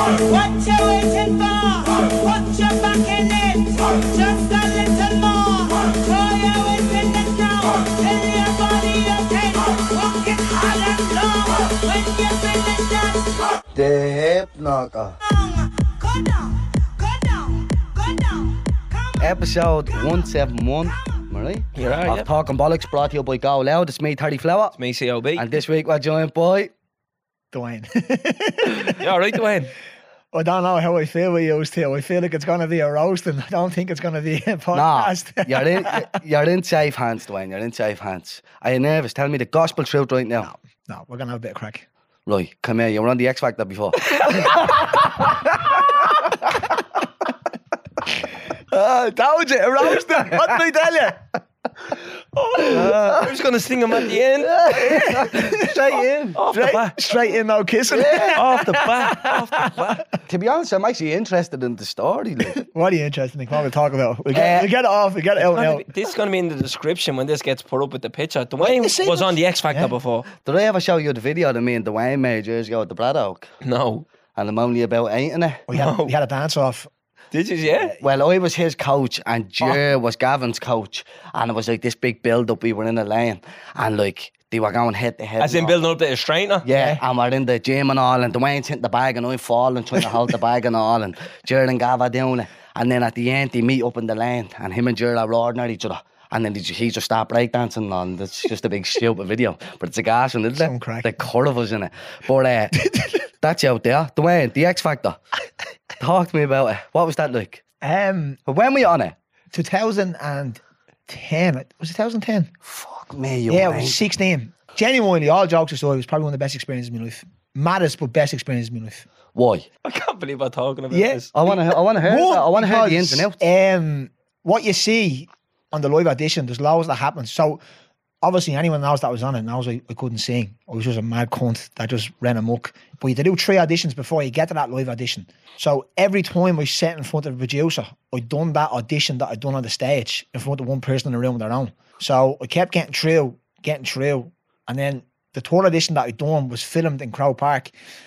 What you waiting for? Put your back in it. Just a little more. Throw your weight in it now. Tell your body you're ten. Walk it hard and long. When you finish that, The Hip Knocker. go down, go down, go down. Come on. Episode 171. Am I right? You are, Of yeah. Talking Bollocks, brought to you by Go Loud. It's me, 30 Flower. It's me, COB. And this week we're joined by... Dwayne. You all right, Dwayne? I don't know how I feel with you two. I feel like it's going to be a roasting. I don't think it's going to be a Nah, podcast. you're in safe hands, Dwayne. You're in safe hands. Are you nervous? Tell me the gospel truth right now. No, we're going to have a bit of crack. Right, come here. You were on the X Factor before. Told you, a roasting. What did I tell you? I was going to sing him at the end. Straight in. Off the bat. Straight in, no kissing. Off the bat. Off the bat. To be honest, I'm actually interested in the story. Like. What are you interested in? What we'll talk about? We get it off. We get it out now. This is going to be in the description when this gets put up with the picture. Dwayne see was that? on the X Factor Yeah. before. Did I ever show you the video that me and Dwayne made years ago at the Brad Oak? No. And I'm only about 8 in it. We had a dance off. Did you, yeah? Well, I was his coach and Jer was Gavin's coach. And it was like this big build-up. We were in a lane. And like, they were going head to head. As in and all. building up the straightener? Yeah, and we're in the gym and all, and Dwayne's hitting the bag, and I'm falling, trying to hold the bag and all, and Jared and Gav are doing it. And then at the end, they meet up in the lane, and him and Jared are roaring at each other. And then he just start breakdancing, and it's just a big stupid video. But it's a gas one, isn't Some it? crack. The curvers in it. But that's out there. Dwayne, the X Factor. Talk to me about it. What was that like? When were you on it? 2010. Was it 2010? Fuck me, you Yeah, I wank. was 16. Genuinely, all jokes aside, it was probably one of the best experiences of my life. Maddest, but best experience of my life. Why? I can't believe I'm talking about Yeah. this. I want to hear One, that. I want to hear the ins and outs. because, what you see on the live audition, there's loads that happens. So obviously anyone else that was on it knows I couldn't sing. I was just a mad cunt that just ran amok. But you had to do 3 auditions before you get to that live audition. So every time I sat in front of a producer, I'd done that audition that I'd done on the stage in front of one person in the room on their own. So I kept getting through. And then the third audition that I'd done was filmed in Crow Park.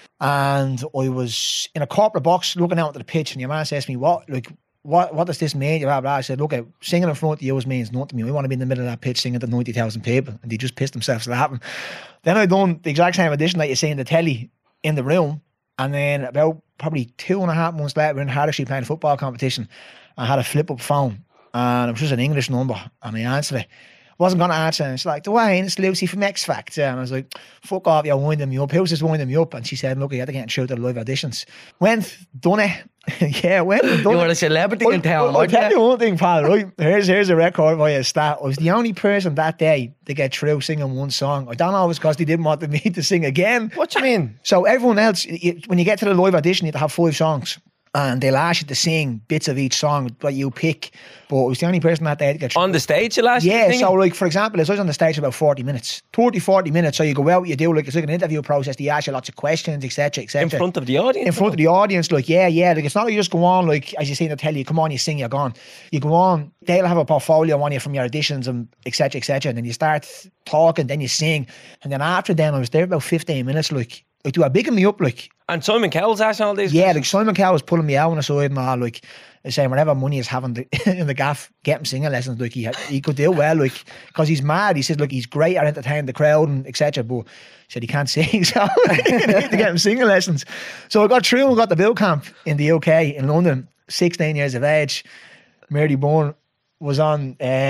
And I was in a corporate box looking out at the pitch, and your man says to me, what does this mean? Blah, blah. I said, look, singing in front of you means nothing to me. I want to be in the middle of that pitch singing to 90,000 people. And they just pissed themselves laughing. Then I done the exact same audition that you see in the telly in the room. And then about probably 2.5 months later, we're in Hardershee playing a football competition. I had a flip-up phone, and it was just an English number, and I answered it. Wasn't going to answer, and it's like, Dwayne, it's Lucy from X Factor. And I was like, fuck off, you're winding me up. Who's just winding me up? And she said, look, you had to get through to the live auditions. Went, done it. Yeah, went and done You it. were a celebrity in town, I'll weren't tell you? you one thing, pal, right? Here's a record for you, stat. I was the only person that day to get through singing one song. I don't know if it's because they didn't want me to sing again. What do you mean? So everyone else, when you get to the live audition, you have to have 5 songs. And they'll ask you to sing bits of each song that you pick. But I was the only person that day to get through. On the stage, you last Yeah, so like, for example, I was on the stage for about 40 minutes. 40 minutes. So you go out, you do like, it's like an interview process. They ask you lots of questions, etc., etc. in front of the audience. In front of the audience, like, yeah. Like, it's not like you just go on, like, as you see in the telly, you come on, you sing, you're gone. You go on, they'll have a portfolio on you from your auditions and etc., etc. And then you start talking, then you sing. And then after then, I was there about 15 minutes, like they were bigging me up, like, And Simon Cowell's asking all these yeah, questions. like Simon Cowell was pulling me out on the side and all, like, saying whatever money he's having in the gaff, get him singing lessons, like, he could do well, like, because he's mad. He said, look, he's great at entertaining the crowd and etc. But he said he can't sing, so he need to get him singing lessons. So I got through and got the boot camp in the UK, in London, 16 years of age. Mary Bourne was on,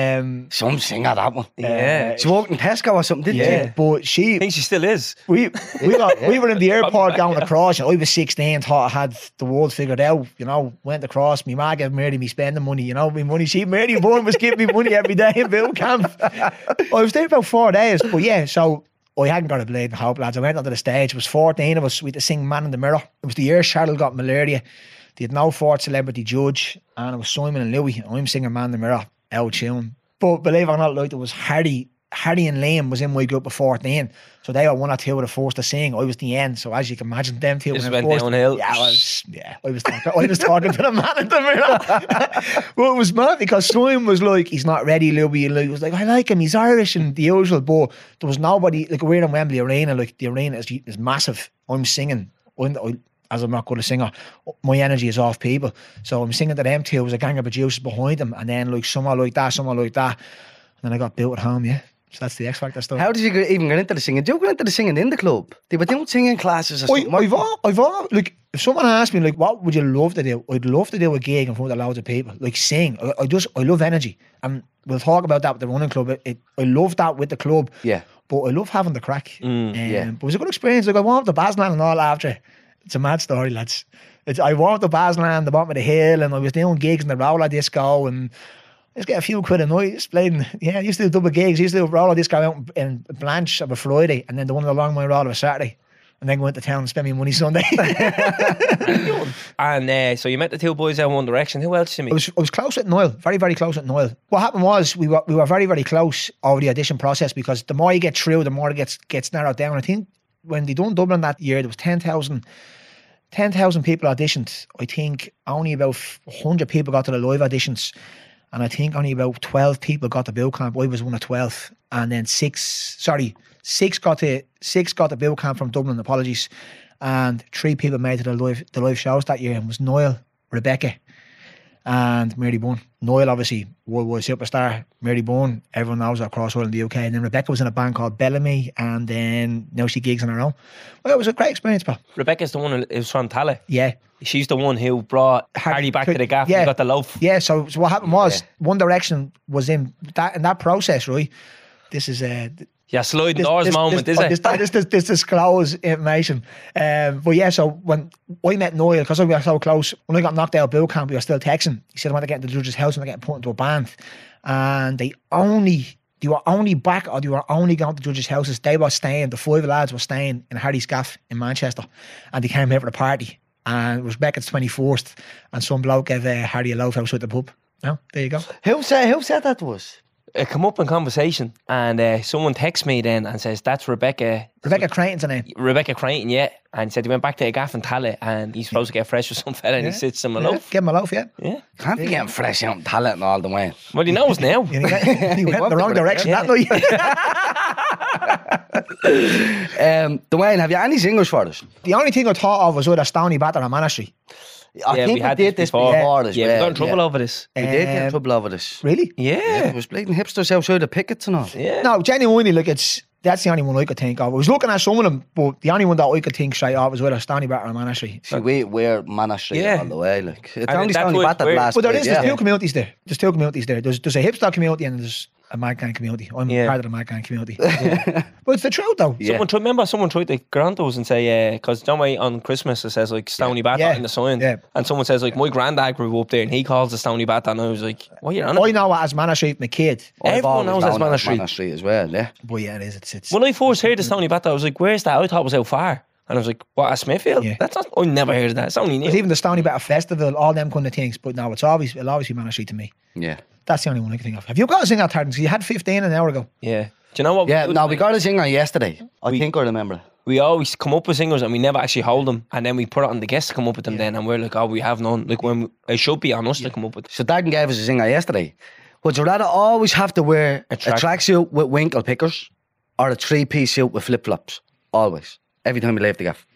Some singer, that one. Yeah. She worked in Tesco or something, didn't Yeah. she? but she, I think she still is. we were in the airport going across, and I was 16, thought I had the world figured out, you know, went across, my ma gave Mary me spending money, you know, my money, Mary Bourne was giving me money every day in boot camp. I was there about 4 days, but yeah, so I hadn't got a blade in hope, lads. I went onto the stage, it was 14 of us, we had to sing Man in the Mirror. It was the year Cheryl got malaria. They had no fourth celebrity judge, and it was Simon and Louis, and I'm singing Man in the Mirror, out tune. But believe it or not, like, there was Harry and Liam was in my group of 14. So they were 1 or 2 of the first to sing. I was the end. So as you can imagine, them 2 Just were the went first. downhill. Yeah, I was talking to the man in the mirror. Well, it was mad because Simon was like, he's not ready, Louis. And Louis was like, I like him, he's Irish and the usual. But there was nobody, like, we're in Wembley Arena, like, the arena is massive. I'm singing. as I'm not good a singer, my energy is off people. So I'm singing to them two, there's a gang of producers behind them, and then like someone like that, and then I got built at home, yeah. So that's the X Factor stuff. How did you even get into the singing? Did you get into the singing in the club? They were doing singing classes or something. I've all, like, if someone asked me, like, what would you love to do? I'd love to do a gig in front of loads of people, like sing. I love energy. And we'll talk about that with the running club. I love that with the club. Yeah. But I love having the crack. yeah. But it was a good experience. Like, I warmed up the Basland and all after. It's a mad story, lads. I warmed up the Basland, the bottom of the hill, and I was doing gigs in the roller disco, and I just get a few quid a night. Just playing, I used to do double gigs. I used to do roller disco out in Blanche of a Friday, and then the one of the Long Mile roller of a Saturday, and then go into town and spend my money Sunday. And so you met the two boys out in One Direction. Who else did you meet? I was close with Niall, very, very close with Niall. What happened was we were very, very close over the audition process, because the more you get through, the more it gets narrowed down. I think when they done Dublin that year, there was 10,000 people auditioned. I think only about 100 people got to the live auditions, and I think only about 12 people got the boot camp. I was one of 12, and then six got the boot camp from Dublin. Apologies, and 3 people made it to the live shows that year. And it was Niall, Rebecca, and Mary Bunn. Niall, obviously, worldwide superstar. Mary Bunn, everyone knows her across world in the UK. And then Rebecca was in a band called Bellamy, and then now she gigs on her own. Well, it was a great experience, pal. Rebecca's the one who's from Tala. Yeah. She's the one who brought Harry back to the gaff and got the loaf. Yeah, so what happened was One Direction was in that process, right? This is Yeah, sliding doors moment, is it? This disclose information. But yeah, so when I met Niall, because we were so close, when I got knocked out of boot camp, we were still texting. He said I want to get into the judge's house and I get put into a band. And they were only back, or they were only going to judges' houses. They were staying, the 5 lads were staying in Harry's gaff in Manchester, and they came here for the party. And it was Rebecca's 24th, and some bloke gave Harry a loaf outside the pub. No, there you go. Who said that was? It come up in conversation, and someone texts me then and says, that's Rebecca. Rebecca Creighton's her name. Rebecca Creighton, yeah. And he said he went back to a gaff in Tala, and he's supposed to get fresh with some fella, and he sits him a loaf. Give him a loaf, yeah. Yeah. Can't be getting fresh out in talent and all the way. Well, he knows now. He went in the wrong direction that night. Dwayne, have you any singers for us? The only thing I thought of was either Stoney Batter or Monastery. I think we had did this before as Yeah, well. we got in trouble over this. We did get in trouble over this. Really? Yeah. There was bleeding hipsters outside the pickets and all. Yeah. No, genuinely, like, that's the only one I could think of. I was looking at some of them, but the only one that I could think straight off was either Stoney Batter or Monastery. See, we're Monastery Yeah. all the way. Like, it's And only that's Stoney what Batter we're- last But there's week, two communities there. There's two communities there. There's a hipster community and there's a Mad Gang community. I'm part of the Mad Gang community. But it's the truth, though. Yeah. Someone tried to grant us and say, because John Way on Christmas it says like Stoney Batter Yeah. in the sign, Yeah. and someone says like my granddad grew up there and he calls it Stoney Batter, and I was like, what are you on I about? know it as Monastery from a kid. I've Everyone always knows that's known it Monastery. Monastery as well, yeah. But yeah, it is. It's When I first heard the Stoney Batter, I was like, where's that? I thought it was out far. And I was like, what, at Smithfield? Yeah. That's not, I never heard of that. It's only There's new. even the Stoney Batter Festival, all them kind of things. But no, it'll always be Monastery to me. Yeah. That's the only one I can think of. Have you got a singer, Tartan? You had 15 an hour ago. Yeah. Do you know what? Yeah, do? no, we got a singer yesterday. I think I remember. We always come up with singers and we never actually hold them, and then we put it on the guests to come up with them then, and we're like, oh, we have none. Like, when it should be on us to come up with. So Darren gave us a singer yesterday. Would you rather always have to wear a tracksuit with winkle pickers or a 3-piece suit with flip-flops? Always. Every time you leave the gaff.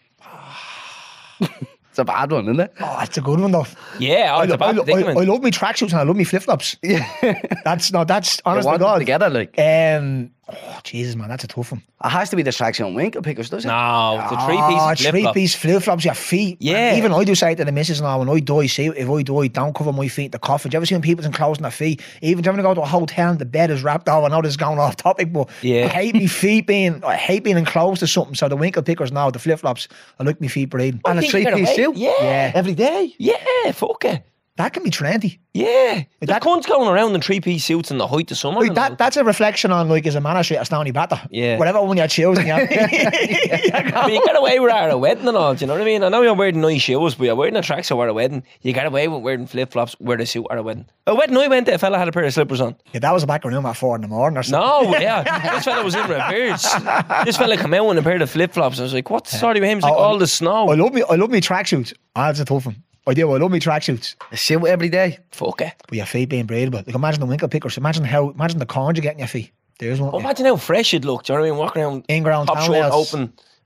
It's a bad one, isn't it? Oh, that's a good one, though. Yeah, oh, it's a bad predicament. I love me tracksuits and I love me flip-flops. Yeah. That's honest You to want them God. together, like. Oh, Jesus, man, that's a tough one. It has to be the tracksuit and winkle pickers, does it? No, the 3-piece flip-flop. 3-piece flip-flops, your feet. Yeah. Even I do say to the missus now, when I die, see, if I die, don't cover my feet in the coffin. Do you ever see when people's enclosing their feet? Even do you ever go to a hotel and the bed is wrapped over? I know this is going off topic, but Yeah. I hate being enclosed to something. So the winkle pickers now, the flip-flops, I like my feet breathing. And a I think you get 3-piece away. suit? Yeah. Every day? Yeah, fuck it. That can be trendy. Yeah. There's that- cunts going around in 3-piece suits in the height of summer. Like and all. that's a reflection on, like, is a Monastery or Stoney Batter. Yeah. Whatever one you're choosing. But you get away with it at a wedding and all, do you know what I mean? I know you're wearing nice shoes, but you're wearing a tracksuit at a wedding. You get away with wearing flip-flops, wearing a suit at a wedding. A wedding I went to, a fella had a pair of slippers on. Yeah, that was a back room at 4 a.m. or something. No, yeah. This fella was in reverse. This fella came out in a pair of flip-flops. I was like, what's the story with him? He's like, all the snow. I love me tracksuits. That's a tough one. I do. I love me tracksuits. A suit every day? Fuck it. But your feet being breathable. Like, imagine the winkle pickers. Imagine the corns you get in your feet. There's one. Oh, imagine how fresh you'd look. Do you know what I mean? Walking around In-ground top short, toenails. open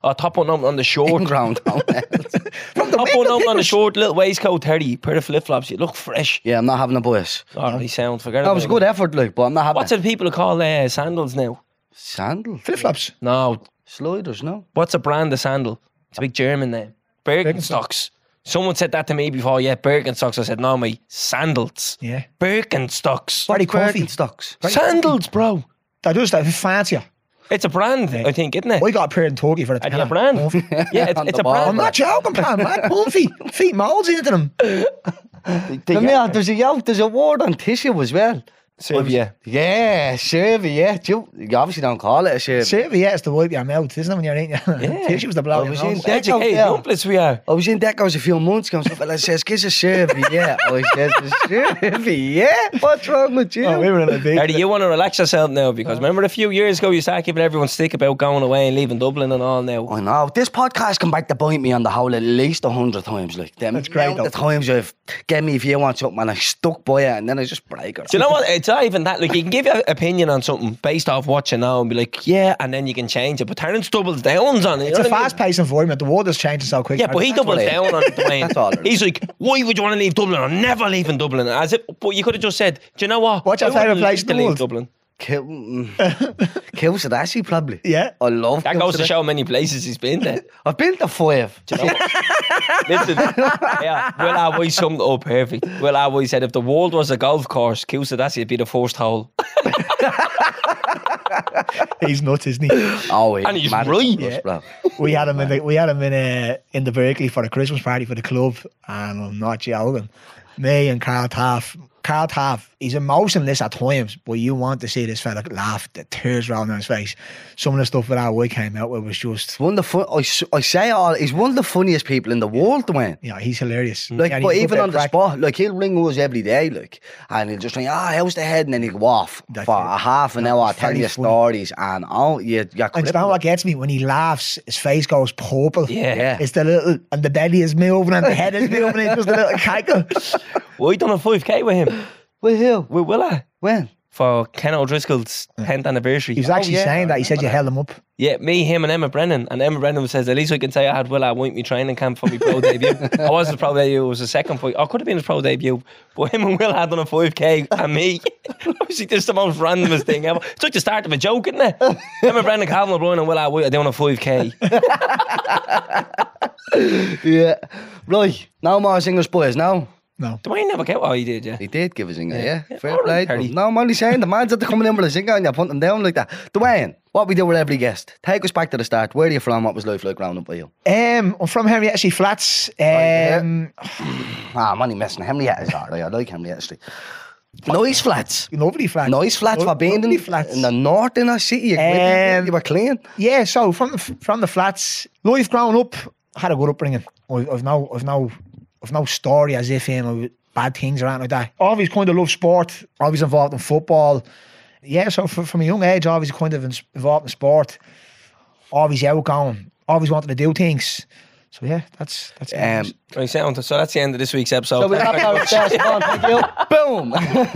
Oh, top button up on the short. ground. From the Top wing, button up on the thickness. short, little waistcoat, 30, pair of flip-flops. You look fresh. Yeah, I'm not having a bus. Alright, sound. Forget That about was a it. good effort, like, but I'm not having What's it people call sandals now? Sandal? Flip-flops. No. Sliders, no? What's a brand of sandal? It's a big German name. Birkenstocks. Someone said that to me before. Yeah, Birkenstocks. I said, no, mate. Sandals. Yeah. Birkenstocks. Very comfy. Birkenstocks. Sandals, bro. They're just fancier. It's a brand, I think, isn't it? I got a pair in Turkey for the Are they a tenner. brand? Comfy. Yeah, On it's the a ball. brand. I'm not joking, pal, man. Comfy. Feet molds into them. Come here, there's a word on tissue as well. Sylvia. Yeah, Shervy, yeah. You obviously don't call it a Shervy. Serviettes to wipe your mouth, isn't it, when you're eating? Yeah. Tissues to blow I your was nose. in Deco Educated there. dumplets we are. I was in Deco's a few months ago and some fella says, "Kiss a Shervy, yeah." I says, "Shervy, yeah." What's wrong with you? Oh, we were in a big... Eddie, you want to relax yourself now because remember a few years ago you started giving everyone stick about going away and leaving Dublin and all now. I know. This podcast can back to bite me on the whole at least 100 times. Like, That's great, The times you've get me if you want something and I stuck by it and then I just break it. Do you know what? It's not even that. Like, you can give your opinion on something based off what you know and be like, yeah, and then you can change it. But Terence doubles downs on it. It's a fast-paced environment. The world is changing so quick. Yeah, but he That's doubles what it is. down on it, Dwayne. That's all it is. He's like, why would you want to leave Dublin? I'm never leaving Dublin. As if, but you could have just said, do you know what? What's your I wouldn't favourite place like in to the leave world? Dublin. Kilsadassi, probably. Yeah. I love That goes to Kilsadassi. show how many places he's been there. I've been to 5. Do you know what? Listen, yeah, Will always summed it up perfect. Will always said if the world was a golf course, Kilsadassi would be the first hole. He's nuts, isn't he? Oh, And he's mad right. at us, bro. We had him in the Berkeley for the Christmas party for the club, and I'm not joking. Me and Carl Taff. Carl Taff, he's emotionless at times, but you want to see this fella laugh, the tears rolling down his face. Some of the stuff that our boy came out with was just, One of the I say all, he's one of the funniest people in the world, Dwayne. yeah, he's hilarious. Like, Yeah, but he's a even good on the crack. spot, like he'll ring us every day, like, and he'll just ring, how's the head? And then he'll go off That's for it. a half an hour, It's tell very you funny. stories, and you're And you crippling. know what gets me? When he laughs, his face goes purple. Yeah. It's the little, and the belly is moving and the head is moving. It's just a little cackle. Well, I done a 5K with him. With who? With Willa. When? For Ken O'Driscoll's 10th anniversary. He was actually yeah. saying that. He said you held him up. Yeah, me, him, and Emma Brennan. And Emma Brennan says, at least I can say I had Will at my training camp for my pro debut. I wasn't his pro debut, it was a second fight. I could have been his pro debut. But him and Will had done a 5K and me. Obviously, this is the most randomest thing ever. It's like the start of a joke, isn't it? Emma Brennan, Calvin O'Brien, and Will are doing a 5K. Yeah. Right. No more singers, boys, no. No. Dwayne never came. Oh, he did, yeah. He did give a singer, yeah. Yeah, Fair all play. right, Terry. No, I'm only saying the man's at the coming in with a singer and you're putting him down like that. Dwayne, what we do with every guest, take us back to the start. Where are you from? What was life like growing up with you? I'm from Henrietta Street Flats. I'm only messing. Henrietta is alright. I like Henrietta Street. Nice flats. Lovely flats. Nice flats for being Lovely in, flats. in the north inner city. You were clean. Yeah, so from the flats, life growing up, I had a good upbringing. I've no story as if bad things or anything like that. Always kind of love sport. Always involved in football. Yeah, so from a young age, always kind of involved in sport. Always outgoing. Always wanted to do things. So yeah, that's it. Right, sound. So that's the end of this week's episode. So we'll have our first one. Thank you. Boom.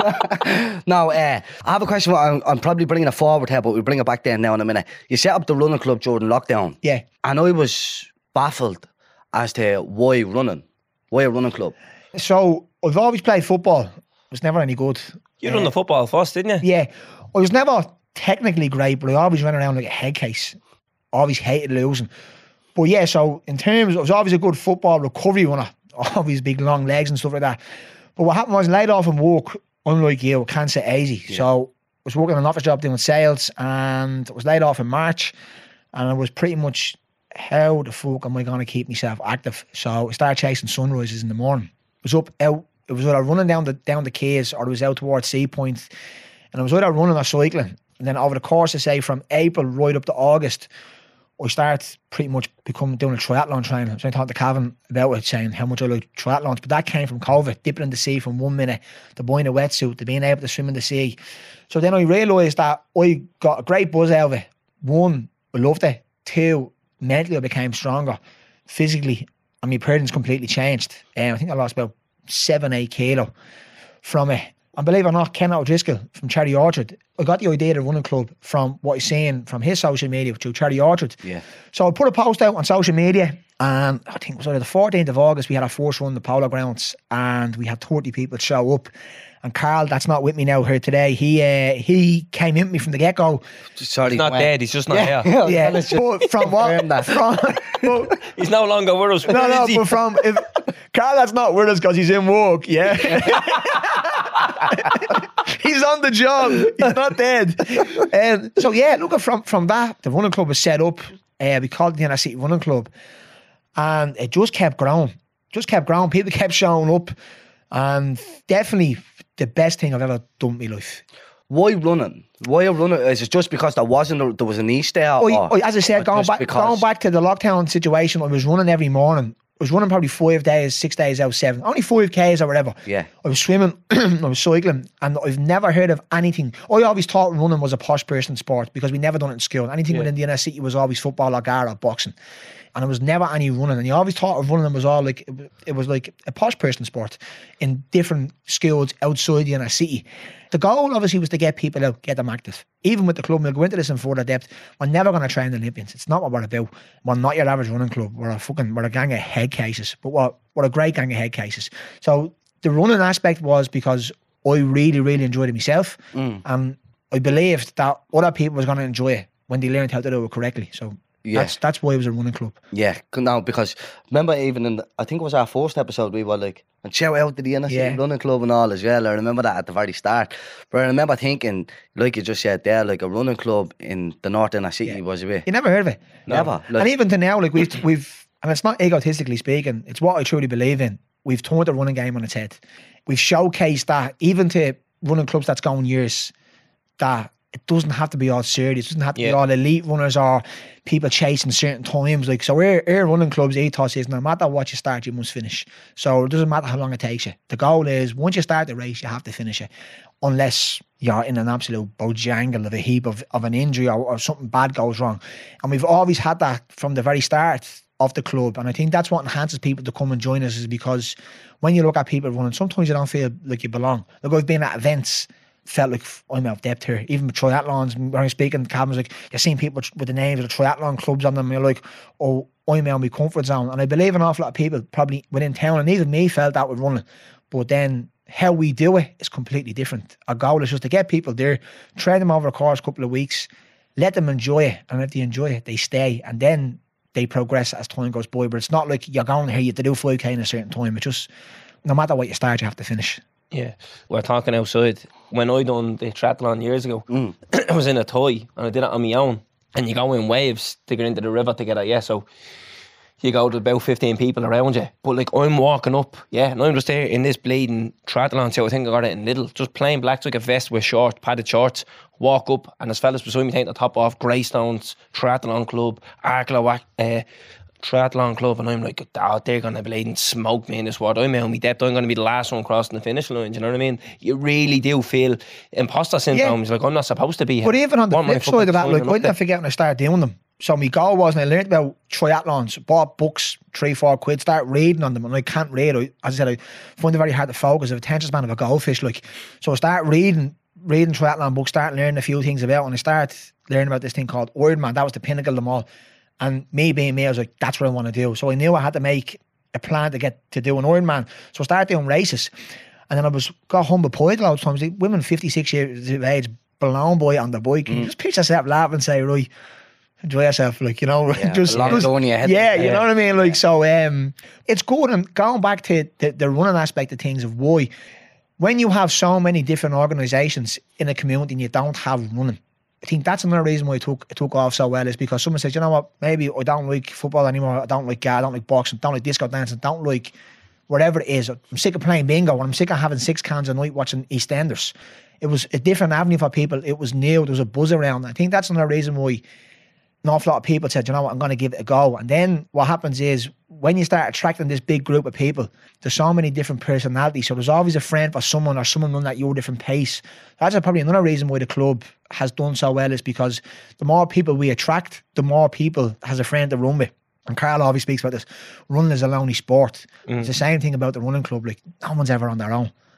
Now, I have a question. I'm probably bringing it forward here, but we'll bring it back there now in a minute. You set up the running club during lockdown. Yeah. And I was baffled as to why a running club. So I've always played football. I was never any good. You done the football first, didn't you? Yeah, I was never technically great, but I always ran around like a head case. Always hated losing. But yeah, so in terms, I was always a good football recovery runner. Always big long legs and stuff like that. But what happened was I laid off from work, unlike you, can't say easy. Yeah. So I was working an office job doing sales and I was laid off in March and I was pretty much, how the fuck am I going to keep myself active? So I started chasing sunrises in the morning. I was out, it was either running down the quays or it was out towards Sea Point. And I was either running or cycling. And then over the course of, say, from April right up to August, I started pretty much doing a triathlon training. So I talked to Calvin about it, saying how much I like triathlons. But that came from COVID, dipping in the sea from 1 minute, to buying a wetsuit, to being able to swim in the sea. So then I realised that I got a great buzz out of it. 1, I loved it. 2, mentally I became stronger. Physically, and my appearance completely changed. I think I lost about 7-8 kilo from it. And believe it or not, Ken O'Driscoll from Cherry Orchard, I got the idea of the running club from what he's saying from his social media through Cherry Orchard. Yeah. So I put a post out on social media, and I think it was either the 14th of August, we had our first run in the Polo Grounds, and we had 30 people show up. And Carl, that's not with me now here today, he came in with me from the get-go. Sorry, He's not dead, he's just not here. Yeah, let's just but from confirm what? that. He's no longer with us. No, Where is he? but from Carl, that's not with us because he's in work. Yeah, he's on the job. He's not dead. So yeah, look from that, the running club was set up. We called it the Inner City Running Club, and it just kept growing. People kept showing up, and definitely the best thing I've ever done in my life. Why running? Is it just because there was a niche there? As I said, going back to the lockdown situation, I was running every morning. I was running probably 5 days, 6 days out, 7. Only 5Ks or whatever. Yeah. I was swimming, I was cycling, and I've never heard of anything. I always thought running was a posh person sport because we never done it in school. Anything within the inner city was always football or gar or boxing. And there was never any running. And you always thought of running was all like, it was like a posh person sport in different schools outside the inner city. The goal obviously was to get people out, get them active. Even with the club, we'll go into this in further depth. We're never going to train the Olympians. It's not what we're about. We're not your average running club. We're a gang of head cases. But we're a great gang of head cases. So the running aspect was because I really, really enjoyed it myself. And I believed that other people was going to enjoy it when they learned how to do it correctly. So that's why it was a running club. Yeah, no, because remember even I think it was our first episode, we were like, and shout out to the inner city running club and all as well. I remember that at the very start. But I remember thinking, like you just said there, like a running club in the north inner city was a bit. You never heard of it? Never. And even to now, like we've and it's not egotistically speaking, it's what I truly believe in. We've turned the running game on its head. We've showcased that even to running clubs that's going years, that it doesn't have to be all serious. It doesn't have to be all elite runners or people chasing certain times. Like, so our running club's ethos is no matter what you start, you must finish. So it doesn't matter how long it takes you. The goal is once you start the race, you have to finish it. Unless you're in an absolute bojangle of a heap of an injury or something bad goes wrong. And we've always had that from the very start of the club. And I think that's what enhances people to come and join us, is because when you look at people running, sometimes you don't feel like you belong. Like, I've been at events, felt like I'm out of depth here. Even with triathlons, when I'm speaking, cabins, like, you're seeing people with the names of the triathlon clubs on them, and you're like, oh, I'm out of my comfort zone. And I believe an awful lot of people probably within town, and even me, felt that with running. But then how we do it is completely different. Our goal is just to get people there, train them over a course, couple of weeks, let them enjoy it, and if they enjoy it, they stay, and then they progress as time goes by. But it's not like you're going here, you have to do 5K in a certain time. It's just, no matter what you start, you have to finish. Yeah, we're talking outside. When I done the triathlon years ago, I was in a toy and I did it on my own. And you go in waves to get into the river to get it, so you go to about 15 people around you. But like, I'm walking up, and I'm just there in this bleeding triathlon, so I think I got it in Lidl, just plain black, like a vest with padded shorts, walk up, and there's fellas beside me taking the top off, Greystones Triathlon Club, Arklow Triathlon Club, and I'm like, oh, they're going to bleeding smoke me in this water. I'm out of my depth. I'm going to be the last one crossing the finish line. Do you know what I mean? You really do feel imposter syndrome. It's like, I'm not supposed to be here. But even on the flip side of that, like, I didn't forget when I started doing them. So my goal was, and I learned about triathlons, bought books, 3-4 quid, start reading on them, and I can't read. As I said, I find it very hard to focus. I have attention span of a goldfish, like. So I start reading triathlon books, start learning a few things about, and I start learning about this thing called Ironman. That was the pinnacle of them all. And me being me, I was like, that's what I want to do. So I knew I had to make a plan to get to do an Ironman. So I started doing races. And then got home with poet loads of times. Like, women 56 years of age, blown by on the bike. You just picture yourself laughing and say, right, enjoy yourself. Like, you know, you know what I mean? Like, so it's good. And going back to the running aspect of things, of why, when you have so many different organisations in a community and you don't have running, I think that's another reason why it took off so well, is because someone says, you know what, maybe I don't like football anymore, I don't like I don't like boxing, don't like disco dancing, don't like whatever it is. I'm sick of playing bingo, and I'm sick of having 6 cans a night watching EastEnders. It was a different avenue for people. It was new. There was a buzz around. I think that's another reason why an awful lot of people said, you know what, I'm going to give it a go. And then what happens is, when you start attracting this big group of people, there's so many different personalities. So there's always a friend for someone, or someone running at your different pace. That's probably another reason why the club has done so well, is because the more people we attract, the more people has a friend to run with. And Carl always speaks about this. Running is a lonely sport. It's the same thing about the running club. Like, no one's ever on their own.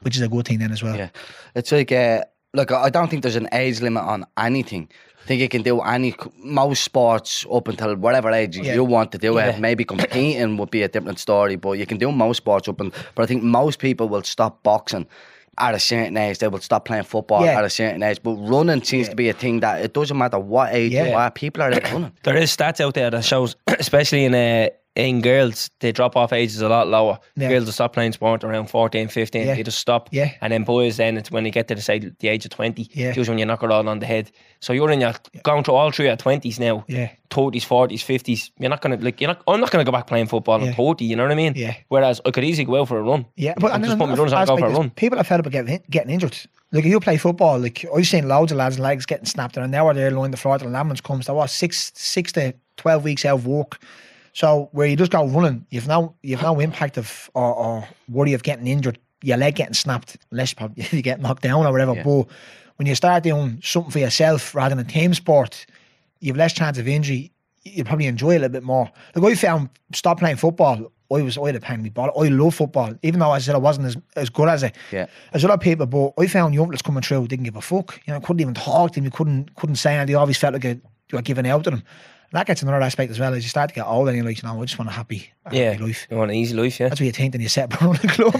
which is a good thing then as well. Yeah, it's like look, I don't think there's an age limit on anything. I think you can do most sports up until whatever age you want to do it. Maybe competing would be a different story, but you can do most sports but I think most people will stop boxing at a certain age. They will stop playing football at a certain age. But running seems to be a thing that it doesn't matter what age you are, people are running. There is stats out there that shows, especially in girls, they drop off ages a lot lower. Girls will stop playing sport around 14, 15. They just stop. And then boys, then it's when they get to the age of 20. Usually when you knock it all on the head. So you're going through all through your 20s now. 30s, 40s, 50s. You're not gonna I'm not gonna go back playing football at 30. You know what I mean? Whereas I could easily go out for a run. But just put my runners on and go for a run. People have fed up with getting injured. Like if you play football, like I've seen loads of lads' legs getting snapped and an hour they're lying the floor till an ambulance comes. There was 6 to 12 weeks out of work. So where you just go running, you've no impact of or worry of getting injured, your leg getting snapped, unless you get knocked down or whatever. But when you start doing something for yourself rather than team sport, you've less chance of injury. You probably enjoy it a little bit more. Like I found, stop playing football. I had a pain in my ball. I love football, even though I said I wasn't as good as it. As other people, but I found young fellas coming through didn't give a fuck. You know, couldn't even talk to them. You couldn't say anything. They always felt like you were giving out to them. That gets another aspect as well. As you start to get older and you're like, I just want a happy life. You want an easy life, That's what you think, then you set up on the club.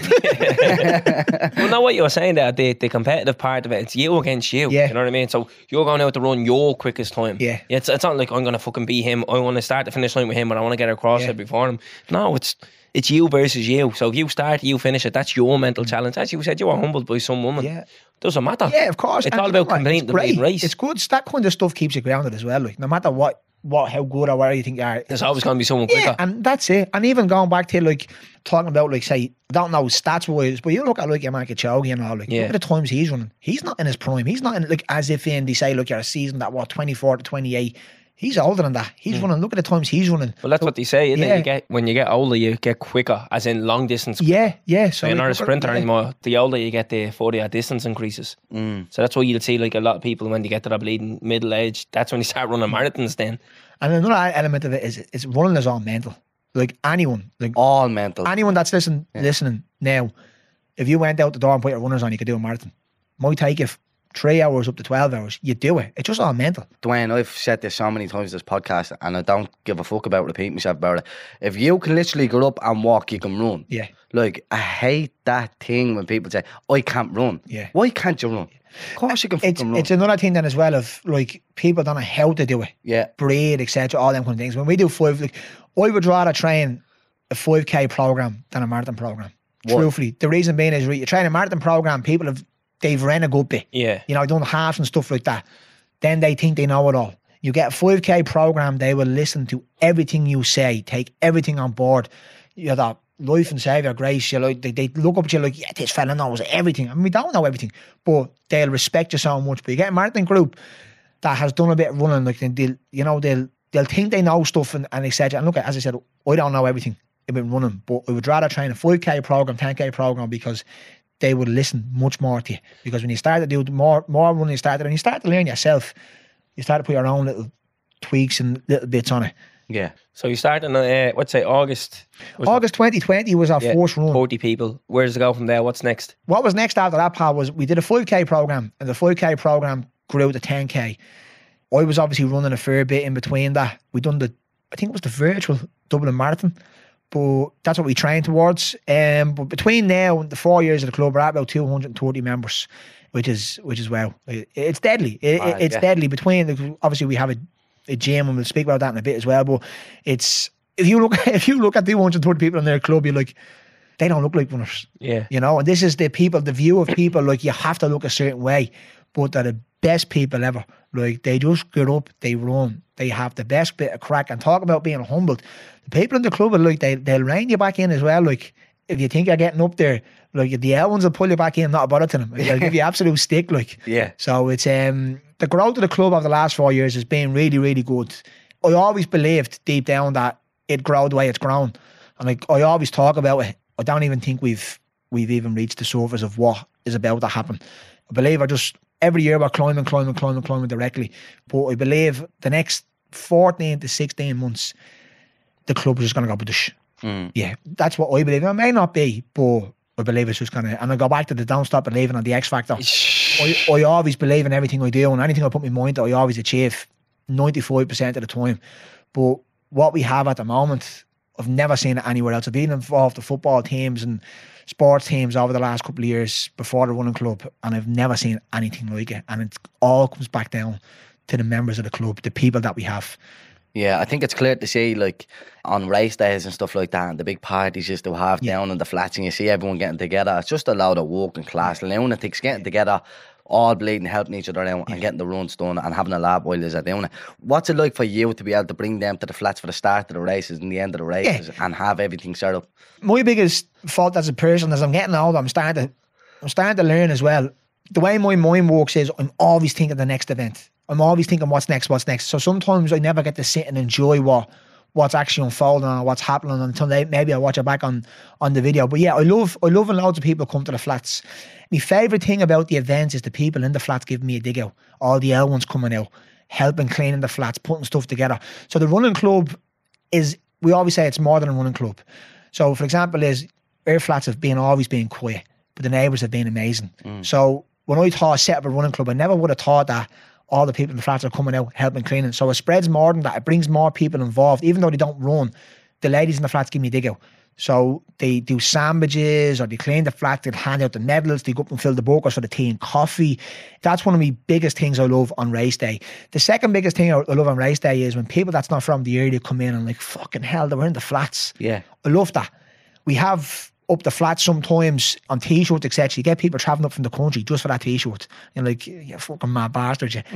Well, now what you were saying there, the competitive part of it, it's you against you. You know what I mean? So you're going out to run your quickest time. It's not like I'm going to fucking beat him. I want to start the finish line with him, but I want to get across it before him. No, it's you versus you. So if you start, you finish it. That's your mental challenge. As you said, you were humbled by some woman. Doesn't matter. Yeah, of course. It's all about completing the main race. It's good. That kind of stuff keeps you grounded as well. Like no matter how good or where you think you are. There's always going to be someone quicker. And that's it. And even going back to like talking about like say, I don't know stats wise, but you look at like your man Kipchoge and all, like look at the times he's running. He's not in his prime. He's not in like as if they say look you're a season that 24 to 28. He's older than that. He's running. Look at the times he's running. Well, that's what they say, isn't it? When you get older, you get quicker, as in long distance. Yeah. So you're not a sprinter anymore. The older you get, the further your distance increases. So that's why you'll see like a lot of people when they get to that bleeding middle age. That's when they start running marathons. Then. And another element of it is running is all mental. Like anyone, like all mental. Anyone that's listening now, if you went out the door and put your runners on, you could do a marathon. Might take you 3 hours up to 12 hours, you do it. It's just all mental. Dwayne, I've said this so many times this podcast and I don't give a fuck about repeating myself about it. If you can literally get up and walk, you can run. Like, I hate that thing when people say, I can't run. Why can't you run? Of course you can fucking run. It's another thing then as well of like people don't know how to do it. Breathe, etc. All them kind of things. When we do I would rather train a 5k program than a marathon program. What? Truthfully. The reason being is you train a marathon program, they've ran a good bit. You know, done halves and stuff like that. Then they think they know it all. You get a 5k program, they will listen to everything you say, take everything on board. You're that life and saviour grace. You're like, they look up at you like, this fella knows everything. I mean, we don't know everything, but they'll respect you so much. But you get a marathon group that has done a bit of running, like they'll think they know stuff and etc. And look, as I said, I don't know everything about running, but I would rather train a 5k program, 10k program because they would listen much more to you. Because when you start to do more running, you start to learn yourself. You start to put your own little tweaks and little bits on it. So you start in August. August 2020 was our first run. 40 people. Where does it go from there? What's next? What was next after that, Paul, was we did a 5k program, and the 5k program grew to 10k. I was obviously running a fair bit in between that. We done I think it was the virtual Dublin Marathon. But that's what we train towards. But between now and the 4 years of the club, we're at about 230 members, which is wow. It's deadly. It's deadly. Obviously we have a gym and we'll speak about that in a bit as well. But it's if you look at 230 people in their club, you're like, they don't look like runners. You know, and this is the view of people like you have to look a certain way, but they're the best people ever. Like they just get up, they run, they have the best bit of crack, and talk about being humbled. The people in the club are like they'll rein you back in as well. Like if you think you're getting up there, like the L ones will pull you back in, not a bother to them. They'll give you absolute stick. Like so it's the growth of the club over the last 4 years has been really, really good. I always believed deep down that it grow the way it's grown, and like I always talk about it. I don't even think we've even reached the surface of what is about to happen. I believe every year we're climbing directly. But I believe the next 14 to 16 months, the club is just going to go British. Yeah, that's what I believe. It may not be, but I believe it's just gonna, and I go back to the don't stop believing on the X Factor. I always believe in everything I do, and anything I put my mind to, I always achieve 95% of the time. But what we have at the moment, I've never seen it anywhere else. I've been involved with football teams and sports teams over the last couple of years before the running club, and I've never seen anything like it. And it all comes back down to the members of the club, the people that we have. Yeah, I think it's clear to see, like, on race days and stuff like that, and the big parties used to have down in the flats, and you see everyone getting together. It's just a load of working class lunatics getting together, all bleeding, helping each other out and getting the runs done and having a laugh while they're doing it. What's it like for you to be able to bring them to the flats for the start of the races and the end of the races and have everything set up? My biggest fault as a person, as I'm getting older, I'm starting to learn as well. The way my mind works is I'm always thinking the next event. I'm always thinking what's next. So sometimes I never get to sit and enjoy what's actually unfolding or what's happening until maybe I watch it back on the video. But yeah, I love when loads of people come to the flats. My favourite thing about the events is the people in the flats giving me a dig out. All the L ones coming out, helping cleaning the flats, putting stuff together. So the running club is, we always say it's more than a running club. So for example our flats have always been quiet, but the neighbours have been amazing. So when I thought set up a running club, I never would have thought that all the people in the flats are coming out helping cleaning. So it spreads more than that. It brings more people involved. Even though they don't run, the ladies in the flats give me a dig out. So they do sandwiches, or they clean the flat, they'll hand out the medals, they go up and fill the burgers for the tea and coffee. That's one of my biggest things I love on race day. The second biggest thing I love on race day is when people that's not from the area come in and like, fucking hell, they were in the flats. Yeah. I love that. We have up the flats sometimes on t-shirts, etc. You get people travelling up from the country just for that t-shirt. You're like, you fucking mad bastard, you.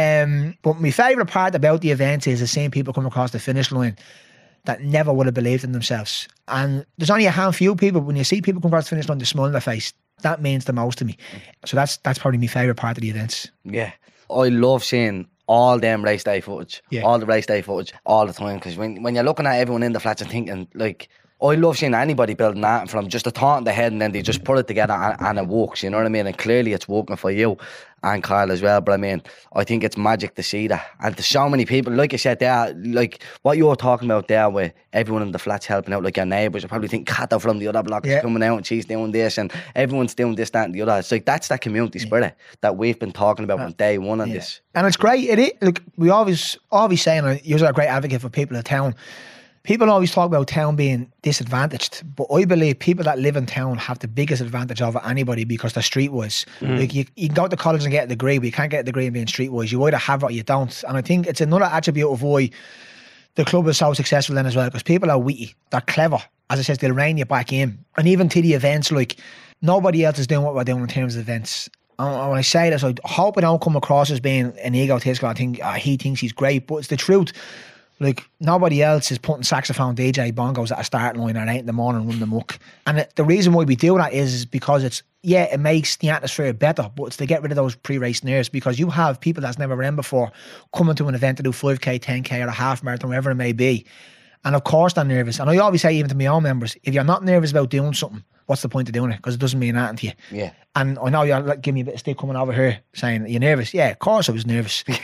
But my favourite part about the event is seeing people come across the finish line that never would have believed in themselves. And there's only a handful of people, when you see people come across the finish line, the smile on their face, that means the most to me. So that's probably my favourite part of the events. Yeah. I love seeing all them race day footage, all the race day footage all the time, because when you're looking at everyone in the flats and thinking, like, I love seeing anybody building that from just a thought in the head and then they just put it together and it works, you know what I mean? And clearly it's working for you and Carl as well, but I mean, I think it's magic to see that. And to so many people, like you said there, like what you were talking about there with everyone in the flats helping out, like your neighbours, you probably think Kata from the other block is coming out and she's doing this and everyone's doing this, that and the other. It's like, that's that community spirit that we've been talking about from day one on this. And it's great. Look, we always say, and you're a great advocate for people in town. People always talk about town being disadvantaged, but I believe people that live in town have the biggest advantage over anybody because they're streetwise. Like you can go to college and get a degree, but you can't get a degree in being streetwise. You either have it or you don't. And I think it's another attribute of why the club is so successful then as well, because people are witty, they're clever. As I said, they'll rein you back in. And even to the events, like nobody else is doing what we're doing in terms of events. And when I say this, I hope I don't come across as being an egotistical. I think he thinks he's great, but it's the truth. Like, nobody else is putting saxophone DJ bongos at a starting line at 8 in the morning and running the muck. And the reason why we do that is because it makes the atmosphere better, but it's to get rid of those pre-race nerves, because you have people that's never ran before coming to an event to do 5k, 10k or a half marathon, whatever it may be. And of course they're nervous. And I always say, even to my own members, if you're not nervous about doing something, what's the point of doing it? Because it doesn't mean anything to you. Yeah. And I know you're like, giving me a bit of stick coming over here saying, are you nervous? Yeah, of course I was nervous. But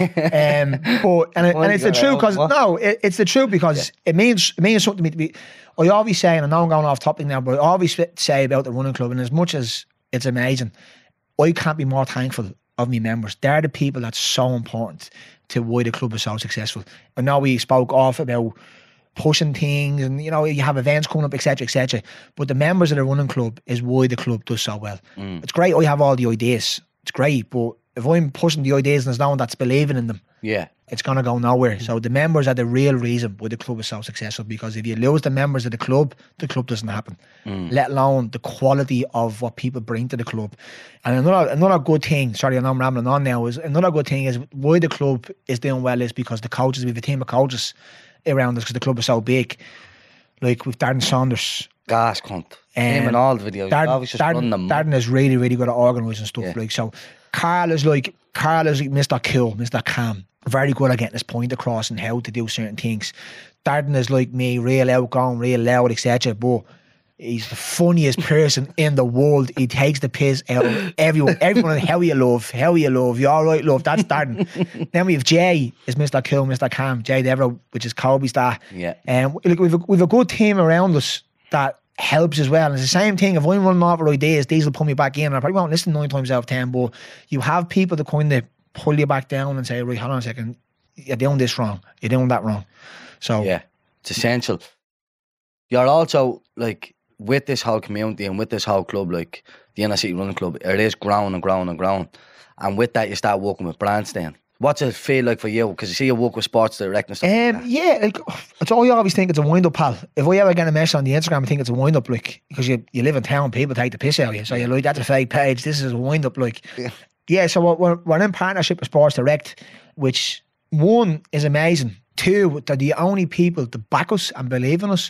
it's the truth, because it's the truth, because it means something to me to be. I always say, and I know I'm going off topic now, but I always say about the running club, and as much as it's amazing, I can't be more thankful of my members. They're the people that's so important to why the club is so successful. I know we spoke off about pushing things and, you know, you have events coming up, etc., but the members of the running club is why the club does so well. It's great I have all the ideas, it's great, but if I'm pushing the ideas and there's no one that's believing in them, it's going to go nowhere. So the members are the real reason why the club is so successful, because if you lose the members of the club doesn't happen, let alone the quality of what people bring to the club. And another good thing, sorry I know I'm rambling on now, is another good thing is why the club is doing well is because the coaches, we have a team of coaches around us because the club is so big. Like with Darren Saunders, gas cunt, him in all the videos. Darren is really, really good at organising stuff. Like, so Carl is like Mr. Cool, Mr. Calm, very good at getting his point across and how to do certain things. Darren is like me, real outgoing, real loud, etc. But he's the funniest person in the world. He takes the piss out of everyone. Everyone, how you love, you all right, love. That's Darren. Then we have Jay, is Mr. Cool, Mr. Calm, Jay Devereux, which is Kobe's dad. Yeah. And we've a good team around us that helps as well. And it's the same thing. If I'm running over ideas, these will pull me back in. And I probably won't listen 9 times out of 10, but you have people that kind of pull you back down and say, right, hold on a second, you're doing this wrong, you're doing that wrong. So Yeah, it's essential. You're also like with this whole community and with this whole club, like the Inner City Running Club, it is growing and growing and growing. And with that, you start working with brands then. What's it feel like for you? Because you see you work with Sports Direct and stuff. yeah, like it's all you always think it's a wind up, pal. If I ever get a message on the Instagram, I think it's a wind up, like, because you live in town, people take the piss out of you. So you're like, that's a fake page. This is a wind up, like. Yeah, so we're in partnership with Sports Direct, which one is amazing. Two, they're the only people to back us and believe in us.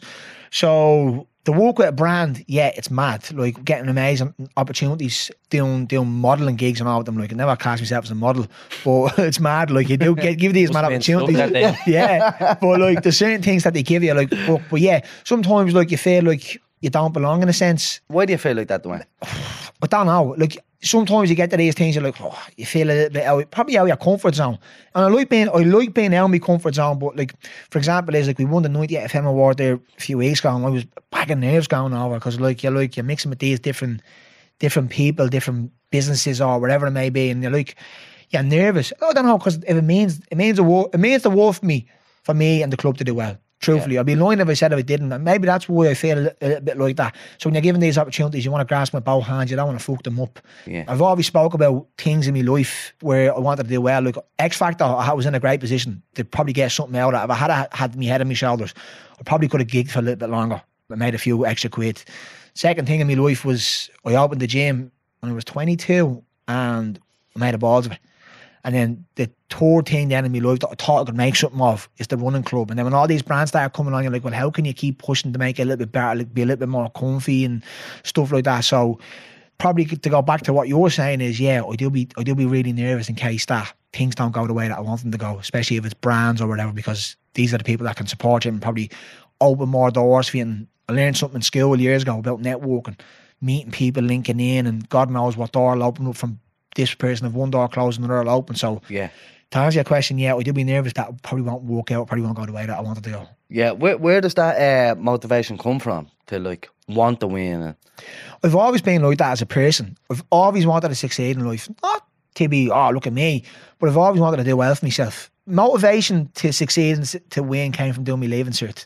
So the work with a brand, yeah, it's mad. Like getting amazing opportunities, doing modelling gigs and all of them. Like I never class myself as a model, but it's mad. Like you do give these mad opportunities. Yeah, but like there's certain things that they give you. Like, but yeah, sometimes like you feel like you don't belong in a sense. Why do you feel like that, Dwayne? I don't know. Like sometimes you get to these things, you're like, oh, you feel a little bit probably out of your comfort zone. And I like being out of my comfort zone. But like, for example, is like we won the 98 FM award there a few weeks ago, and I was bagging nerves going over because you're mixing with these different people, different businesses or whatever it may be, and you're nervous. I don't know, because if it means the world for me and the club to do well. Truthfully, I'd be lying if I said if I didn't. And maybe that's why I feel a little bit like that. So when you're given these opportunities, you want to grasp them with both hands. You don't want to fuck them up. Yeah. I've always spoke about things in my life where I wanted to do well. Like X Factor, I was in a great position to probably get something out of it. If I had my head on my shoulders, I probably could have gigged for a little bit longer. I made a few extra quid. Second thing in my life was I opened the gym when I was 22 and I made a balls of it. And then the third thing then in my life that I thought I could make something of is the running club. And then when all these brands start coming on, you're like, well, how can you keep pushing to make it a little bit better, like be a little bit more comfy and stuff like that? So probably to go back to what you were saying is, yeah, I do be really nervous in case that things don't go the way that I want them to go, especially if it's brands or whatever, because these are the people that can support you and probably open more doors for you. And I learned something in school years ago about networking, meeting people, linking in, and God knows what door will open up from this person. If one door closed, another will open. So yeah, to answer your question, yeah, I do be nervous that probably won't work out, probably won't go the way that I want it to go. Yeah, where does that motivation come from to like want to win? I've always been like that as a person. I've always wanted to succeed in life. Not to be, oh, look at me, but I've always wanted to do well for myself. Motivation to succeed and to win came from doing my leaving cert.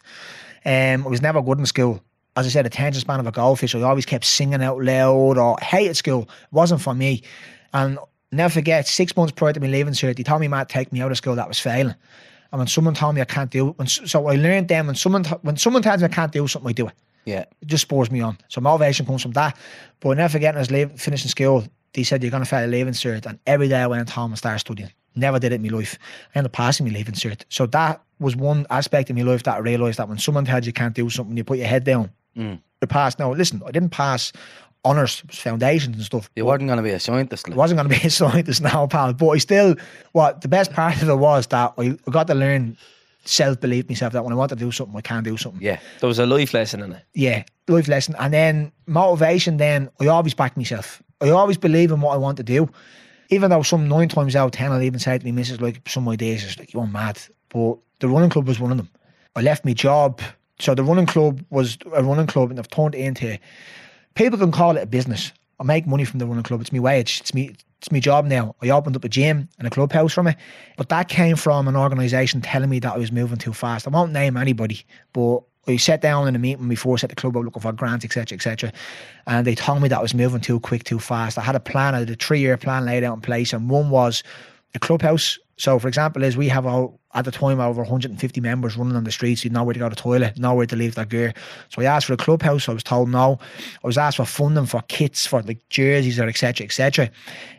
I was never good in school. As I said, attention span of a goldfish. I always kept singing out loud or hated school. It wasn't for me. And never forget, 6 months prior to me leaving cert, he told me Matt take me out of school that was failing. And when someone told me I can't do it, so I learned then when someone tells me I can't do something, I do it. Yeah. It just spurs me on. So motivation comes from that. But I never forget, when I was finishing school, they said you're going to fail a leaving cert, and every day I went home and started studying. Never did it in my life. I ended up passing me leaving cert. So that was one aspect of my life that I realised that when someone tells you can't do something, you put your head down. You pass. Now listen, I didn't pass honours, foundations and stuff. You weren't going to be a scientist. I wasn't going to be a scientist now, pal. But I still, the best part of it was that I got to learn self-belief myself, that when I want to do something, I can do something. Yeah. There was a life lesson in it. Yeah, life lesson. And then motivation, then I always back myself. I always believe in what I want to do. Even though some 9 times out of 10 I'll even say to me missus, like, some ideas, it's like, you're mad. But the running club was one of them. I left my job. So the running club was a running club, and I've turned it into, people can call it a business. I make money from the running club. It's my wage. It's me job now. I opened up a gym and a clubhouse from it. But that came from an organisation telling me that I was moving too fast. I won't name anybody, but I sat down in a meeting before I set the club up looking for grants, etc. And they told me that I was moving too quick, too fast. I had a plan, I had a 3-year plan laid out in place, and one was a clubhouse. So, for example, is we have at the time over 150 members running on the streets. You know where to go to the toilet, nowhere to leave their gear. So I asked for a clubhouse. I was told no. I was asked for funding for kits, for like jerseys or etc.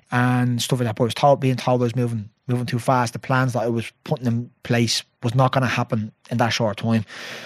and stuff like that. But I was being told I was moving too fast. The plans that I was putting in place was not going to happen in that short time.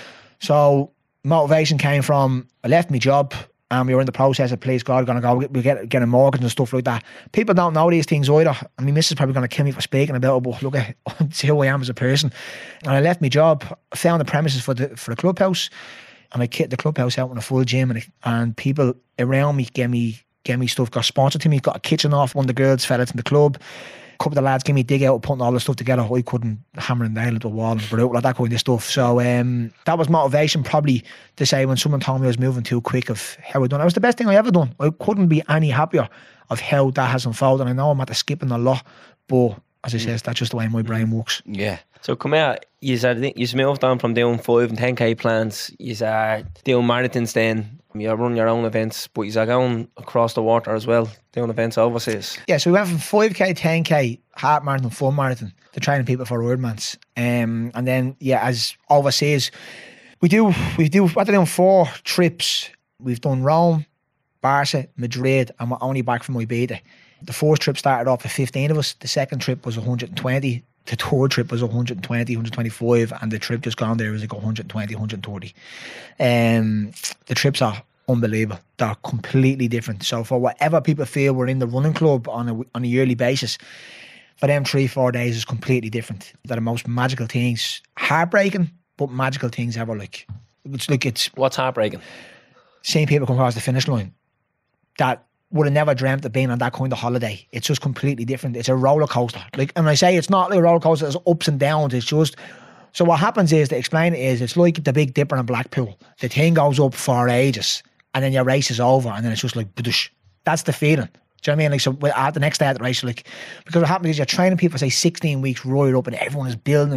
So motivation came from, I left my job, and we were in the process of, please God, going to go get a mortgage and stuff like that. People don't know these things either. I mean, missus is probably going to kill me for speaking about it, but look at see who I am as a person. And I left my job, found the premises for the clubhouse, and I kitted the clubhouse out in a full gym, and people around me gave me stuff, got sponsored to me, got a kitchen off one of the girls, fellas in the club, couple of the lads gave me a dig out, putting all the stuff together. I couldn't hammer and nail into the wall and brutal, like that kind of stuff. So that was motivation probably to say when someone told me I was moving too quick of how I done. It was the best thing I ever done. I couldn't be any happier of how that has unfolded. I know I'm at the skipping a lot, but as I says, that's just the way my brain works. Yeah. So come here, you moved on from doing 5 and 10k plans, you doing marathons then, you run your own events, but you're going across the water as well, doing events overseas. Yeah, so we went from 5k, 10k, half marathon, full marathon, to training people for Ironmans. And then, yeah, as overseas, we do, what doing 4 trips. We've done Rome, Barca, Madrid, and we're only back from Ibiza. The first trip started off with 15 of us. The second trip was 120. The third trip was 120, 125, and the trip just gone there was like 120, 130. The trips are unbelievable. They're completely different. So for whatever people feel we're in the running club on a yearly basis, for them 3-4 days is completely different. They're the most magical things, heartbreaking, but magical things ever. It's What's heartbreaking? seeing people come across the finish line that would have never dreamt of being on that kind of holiday. It's just completely different. It's a roller coaster. And when I say it's not like a roller coaster, there's ups and downs. It's just, so what happens is, to explain it is, it's like the Big Dipper in Blackpool. The thing goes up for ages and then your race is over and then it's just like, badoosh. That's the feeling. Do you know what I mean? Like, so the next day at the race, like, because what happens is you're training people, say 16 weeks right up, and everyone is building.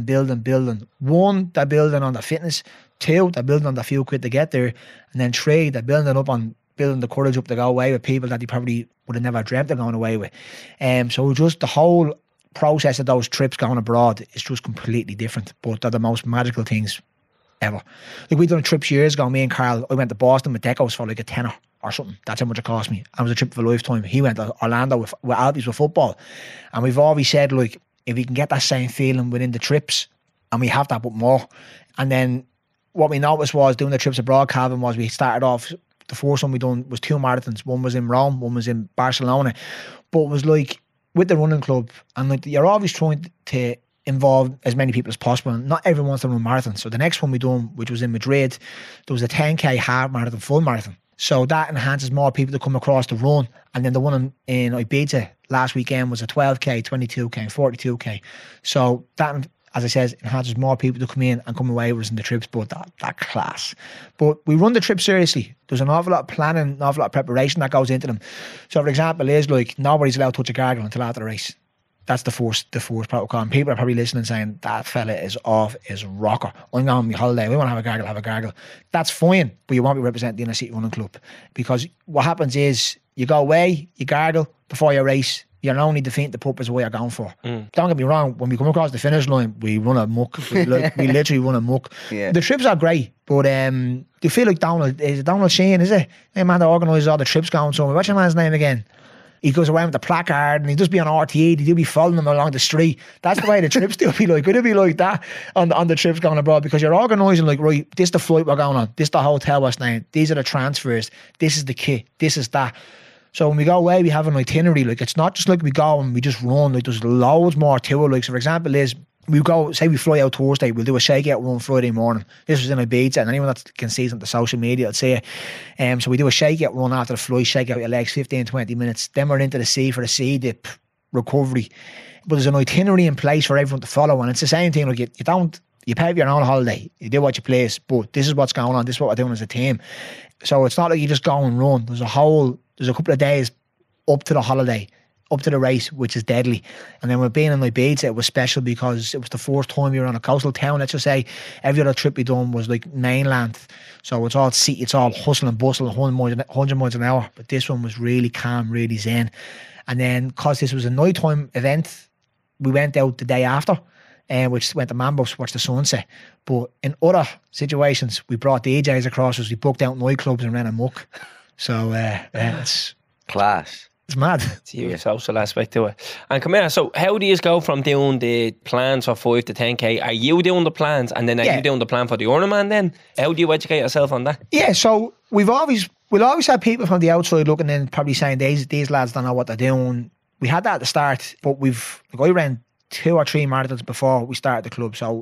One, they're building on their fitness. 2, they're building on the few quid to get there. And then 3, they're building the courage up to go away with people that they probably would have never dreamt of going away with. So just the whole process of those trips going abroad is just completely different, but they're the most magical things ever. Like, we done trips years ago, me and Carl, I went to Boston with Decos for like a tenner or something. That's how much it cost me. And it was a trip of a lifetime. He went to Orlando with Albies with football. And we've always said, like, if we can get that same feeling within the trips, and we have that but more. And then what we noticed was doing the trips abroad, Calvin, was we started off, the first one we done was 2 marathons. One was in Rome, one was in Barcelona. But it was like, with the running club, and like, you're always trying to involve as many people as possible, and not everyone wants to run marathons. So the next one we done, which was in Madrid, there was a 10k half marathon, full marathon. So that enhances more people to come across the run. And then the one in Ibiza last weekend was a 12k, 22k, and 42k. So that, as I said, enhances more people to come in and come away with us in the trips, but that class. But we run the trip seriously. There's an awful lot of planning, an awful lot of preparation that goes into them. So for example, is like, nobody's allowed to touch a gargle until after the race. That's the first protocol. And people are probably listening saying, that fella is off his rocker. I'm going on my holiday. We want to have a gargle. That's fine, but you won't be representing the Inner City Running Club. Because what happens is, you go away, you gargle before your race, you're only defeating the purpose of what you're going for. Don't get me wrong, when we come across the finish line, we run a muck. We literally run a muck. Yeah. The trips are great, but do you feel like Donald Sheehan, is it? The man that organises all the trips going somewhere. What's your man's name again? He goes around with the placard and he just be on RTE. He'd be following them along the street. That's the way the trips do be like. Could it be like that on the trips going abroad? Because you're organising, like, right, this is the flight we're going on. This is the hotel we're staying. These are the transfers. This is the kit. This is that. So when we go away, we have an itinerary. Like, it's not just like we go and we just run. Like, there's loads more to it. Like, so for example, we go, say we fly out Thursday, we'll do a shakeout run Friday morning. This was in Ibiza, and anyone that can see it on the social media will see it. So we do a shakeout run after the flight, shake out your legs, 15-20 minutes. Then we're into the sea for the sea dip recovery. But there's an itinerary in place for everyone to follow, and it's the same thing. Like, you pay for your own holiday, you do what you please, but this is what's going on. This is what we're doing as a team. So it's not like you just go and run. There's a couple of days up to the holiday, up to the race, which is deadly. And then with being in Ibiza, it was special because it was the first time you were on a coastal town. Let's just say every other trip we done was like mainland. So it's all hustle and bustle, 100 miles an hour. But this one was really calm, really zen. And then because this was a nighttime event, we went out the day after, which went to Mambos to watch the sunset. But in other situations, we brought DJs across us. We booked out nightclubs and ran amok. So it's Class. It's mad. It's a huge social aspect to it. And come here, so how do you go from doing the plans for 5 to 10k? Are you doing the plans and then are you doing the plan for the Ironman then? How do you educate yourself on that? Yeah, so we'll always have people from the outside looking in, probably saying these lads don't know what they're doing. We had that at the start, but I ran 2 or 3 marathons before we started the club. So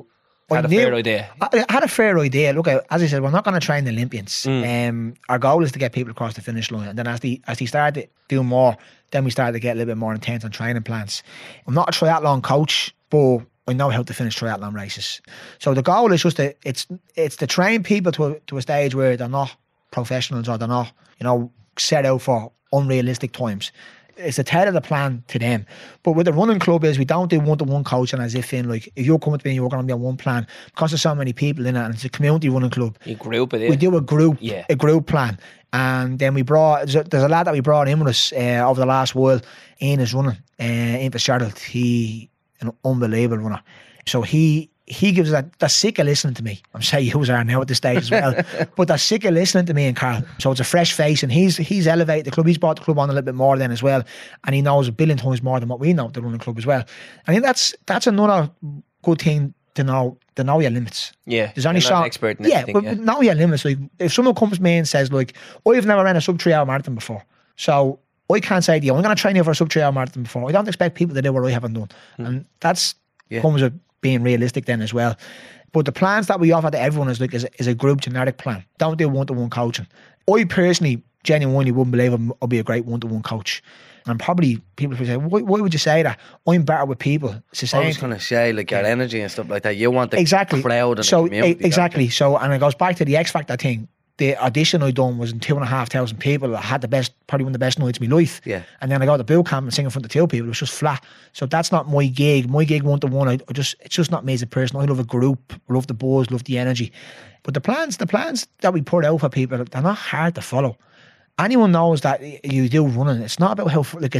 Had a fair idea. I had a fair idea. Look, as I said, we're not going to train the Olympians. Our goal is to get people across the finish line, and then as they started doing more, then we started to get a little bit more intense on training plans. I'm not a triathlon coach, but I know how to finish triathlon races. So the goal is just it's to train people to a stage where they're not professionals or they're not, set out for unrealistic times. It's to tailor the plan to them. But with the running club is we don't do one-to-one coaching as if in like if you're coming to me and you're going to be on one plan because there's so many people in it and it's a community running club. You group it in. We do a group plan. And then we brought, there's a lad that we brought in with us over the last while. Ian is running in Fitzgerald. He an unbelievable runner. So he gives us they're sick of listening to me. I'm saying you are now at this stage as well. But they're sick of listening to me and Carl. So it's a fresh face and he's elevated the club. He's brought the club on a little bit more then as well. And he knows a billion times more than what we know the running club as well. I think that's another good thing to know your limits. Yeah. There's only you're not an expert in anything, but know your limits. Like if someone comes to me and says like, I've never ran a sub 3 hour marathon before. So I can't say to you, I'm going to train you for a sub 3 hour marathon before. I don't expect people to do what I haven't done. And that's comes with being realistic then as well. But the plans that we offer to everyone is a group generic plan. Don't do one-to-one coaching. I personally genuinely wouldn't believe I'll be a great one-to-one coach. And probably people would say, why would you say that? I'm better with people. It's the same. I was going to say, like, your energy and stuff like that. You want the crowd and the community. Exactly. So, and it goes back to the X Factor thing. The audition I done was in 2,500 people. I had probably one of the best nights of my life. Yeah. And then I got to boot camp and sing in front of 2 people. It was just flat. So that's not my gig. My gig one-to-one. It's just not me as a person. I love a group. I love the buzz. Love the energy. But the plans that we put out for people, they're not hard to follow. Anyone knows that you do running. It's not about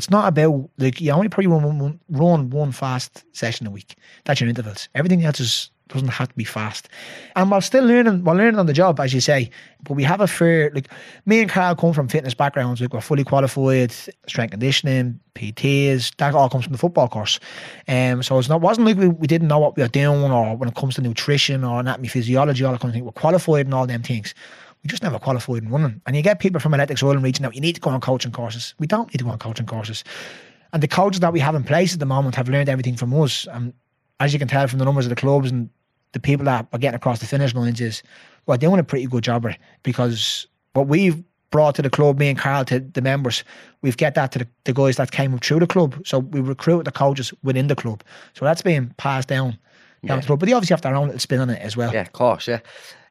you only probably run one fast session a week. That's your intervals. Everything else doesn't have to be fast. And we're still learning. We're learning on the job, as you say. But we have a fair, me and Carl come from fitness backgrounds. We're fully qualified, strength conditioning, PTs. That all comes from the football course. So it wasn't like we didn't know what we were doing, or when it comes to nutrition or anatomy, physiology, all that kind of thing. We're qualified in all them things. We just never qualified in running. And you get people from Athletics Ireland reaching out, you need to go on coaching courses. We don't need to go on coaching courses. And the coaches that we have in place at the moment have learned everything from us. And as you can tell from the numbers of the clubs and the people that are getting across the finish lines is, we're doing a pretty good job of it, because what we've brought to the club, me and Carl, to the members, we've get that to the guys that came up through the club. So we recruit the coaches within the club. So that's being passed down to the club. But they obviously have their own little spin on it as well. Yeah, of course, yeah.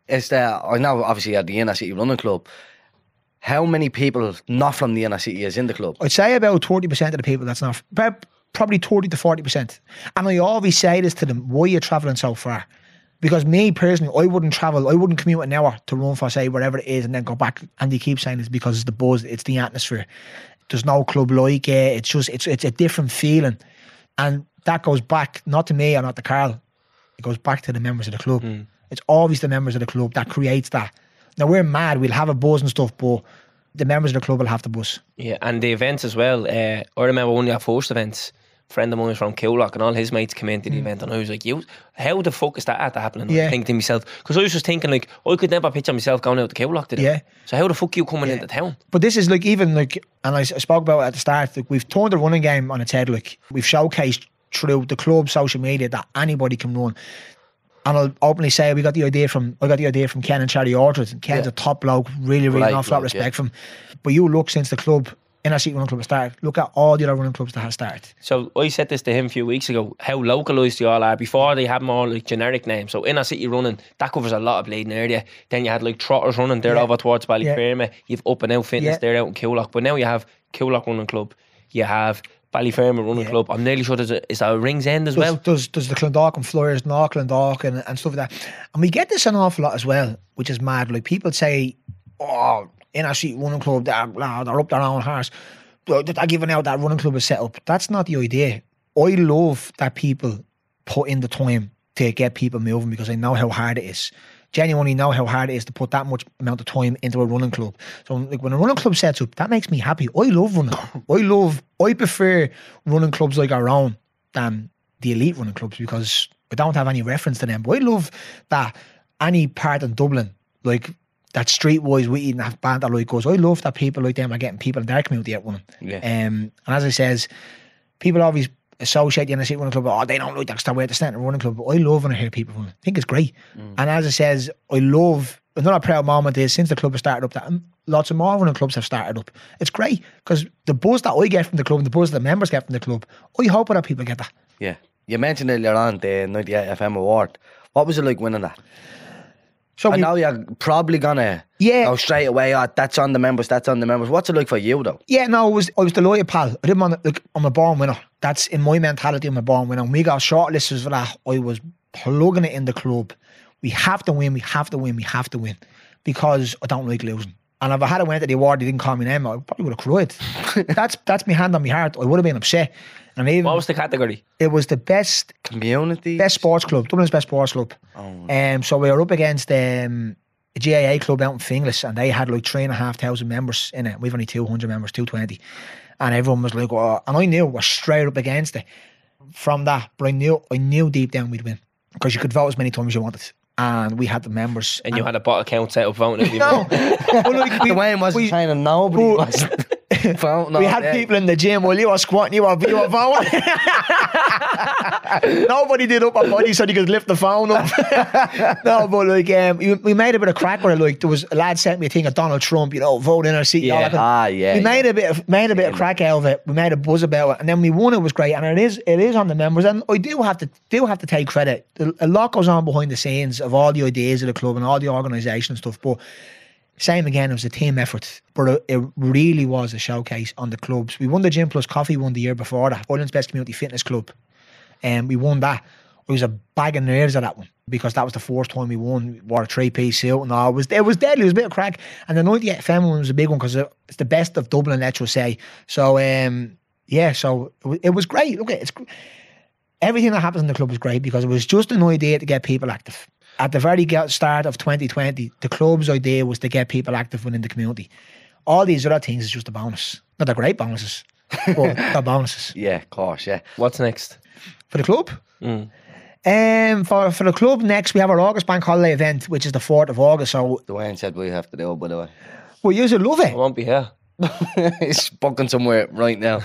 I know obviously at the Inner City Running Club, how many people not from the Inner City is in the club? I'd say about 30% of the people that's not, probably 30 to 40%. And I always say this to them, why are you travelling so far? Because me personally, I wouldn't commute an hour to run for, say, wherever it is and then go back. And they keep saying it's because it's the buzz, it's the atmosphere. There's no club like it. It's a different feeling. And that goes back, not to me or not to Carl, it goes back to the members of the club. It's always the members of the club that creates that. Now, we're mad, we'll have a buzz and stuff, but the members of the club will have the buzz. Yeah, and the events as well. I remember one of our first events, a friend of mine was from Killock and all his mates came into the event, and I was like, how the fuck is that at happening? I was thinking to myself, because I was just thinking like, I could never picture myself going out to Killock today. Yeah. So how the fuck are you coming into town? But this is and I spoke about it at the start, we've turned the running game on its head. We've showcased through the club social media that anybody can run. And I'll openly say I got the idea from Ken and Charlie Orchard. And Ken's a top bloke, really not flat respect from. But you look since the club, Inner City Running Club started, look at all the other running clubs that have started. So I said this to him a few weeks ago, how localised they all are. Before they had more generic names. So Inner City Running, that covers a lot of bleeding area. Then you had Trotters Running, they're over towards Ballyfermot. You've Up and Out Fitness, they're out in Killock. But now you have Killock Running Club, you have Ballyfermot Running Club. I'm nearly sure is there a Rings End as well? There's the Clondalk and Flyers, North Clondalk and stuff like that. And we get this an awful lot as well, which is mad. People say, Inner City Running Club, they're up their own horse. They're giving out that running club is set up. That's not the idea. I love that people put in the time to get people moving, because I know how hard it is. Genuinely know how hard it is to put that much amount of time into a running club. So when a running club sets up, that makes me happy. I love running. I prefer running clubs like our own than the elite running clubs, because I don't have any reference to them. But I love that any part in Dublin, that streetwise we eat and have banter like us. I love that people like them are getting people in their community out running. Yeah. And as I says, people always associate the inner city running club. Oh, they don't like that stuff. We're at the Stanton running club. But I love when I hear people run. I think it's great. And as it says, I love. Another proud moment is since the club has started up, that lots of more running clubs have started up. It's great because the buzz that I get from the club and the buzz that the members get from the club, I hope other people get that. Yeah. You mentioned earlier on the 98 FM award. What was it like winning that? So I we- know you're probably gonna go straight away. Oh, that's on the members. That's on the members. What's it like for you though? Yeah, no, I was delighted, pal. I didn't want to, like, I'm a born winner. That's in my mentality. I'm a born winner. When we got shortlisted for that, I was plugging it in the club. We have to win. We have to win. We have to win because I don't like losing. And if I had went to the award, they didn't call me name, I probably would have cried. that's my hand on my heart. I would have been upset. And even What was the category? it was the best Community. sports club, Dublin's best sports club. So we were up against a GAA club out in Finglas, and they had like 3,500 members in it. We've only 200 members, 220, and everyone was like, oh, and I knew we're straight up against it from that. But I knew deep down we'd win because you could vote as many times as you wanted, and we had the members. And you had a bot account set up voting. No, but like, Dwayne wasn't training nobody. we- Was we had people in the gym while you were squatting, you were voting. Nobody did up our body so you could lift the phone up. No, but like we made a bit of crack with it. Like there was a lad sent me a thing of Donald Trump, vote in our seat. Yeah. We made a bit of crack out of it. We made a buzz about it, and then we won. It was great, and it is on the members. And I do have to take credit. A lot goes on behind the scenes of all the ideas of the club and all the organisation and stuff, but. Same again, it was a team effort, but it really was a showcase on the clubs. We won the Gym Plus Coffee one the year before that, Ireland's best community fitness club, and we won that. It was a bag of nerves of that one because that was the first time we won. We wore a 3-piece suit and all. It was deadly. It was a bit of crack, and the 98 FM one was a big one because it's the best of Dublin, let's just say. So so it was great. Look, everything that happens in the club is great because it was just an idea to get people active. At the very start of 2020, the club's idea was to get people active within the community. All these other things is just a bonus. Not they're great bonuses, but they're bonuses. Yeah, of course, yeah. What's next? For the club? For the club next, we have our August Bank Holiday event, which is the 4th of August. So Dwayne said we have to do it, by the way. well, you should love I it. won't be here. He's booking somewhere right now.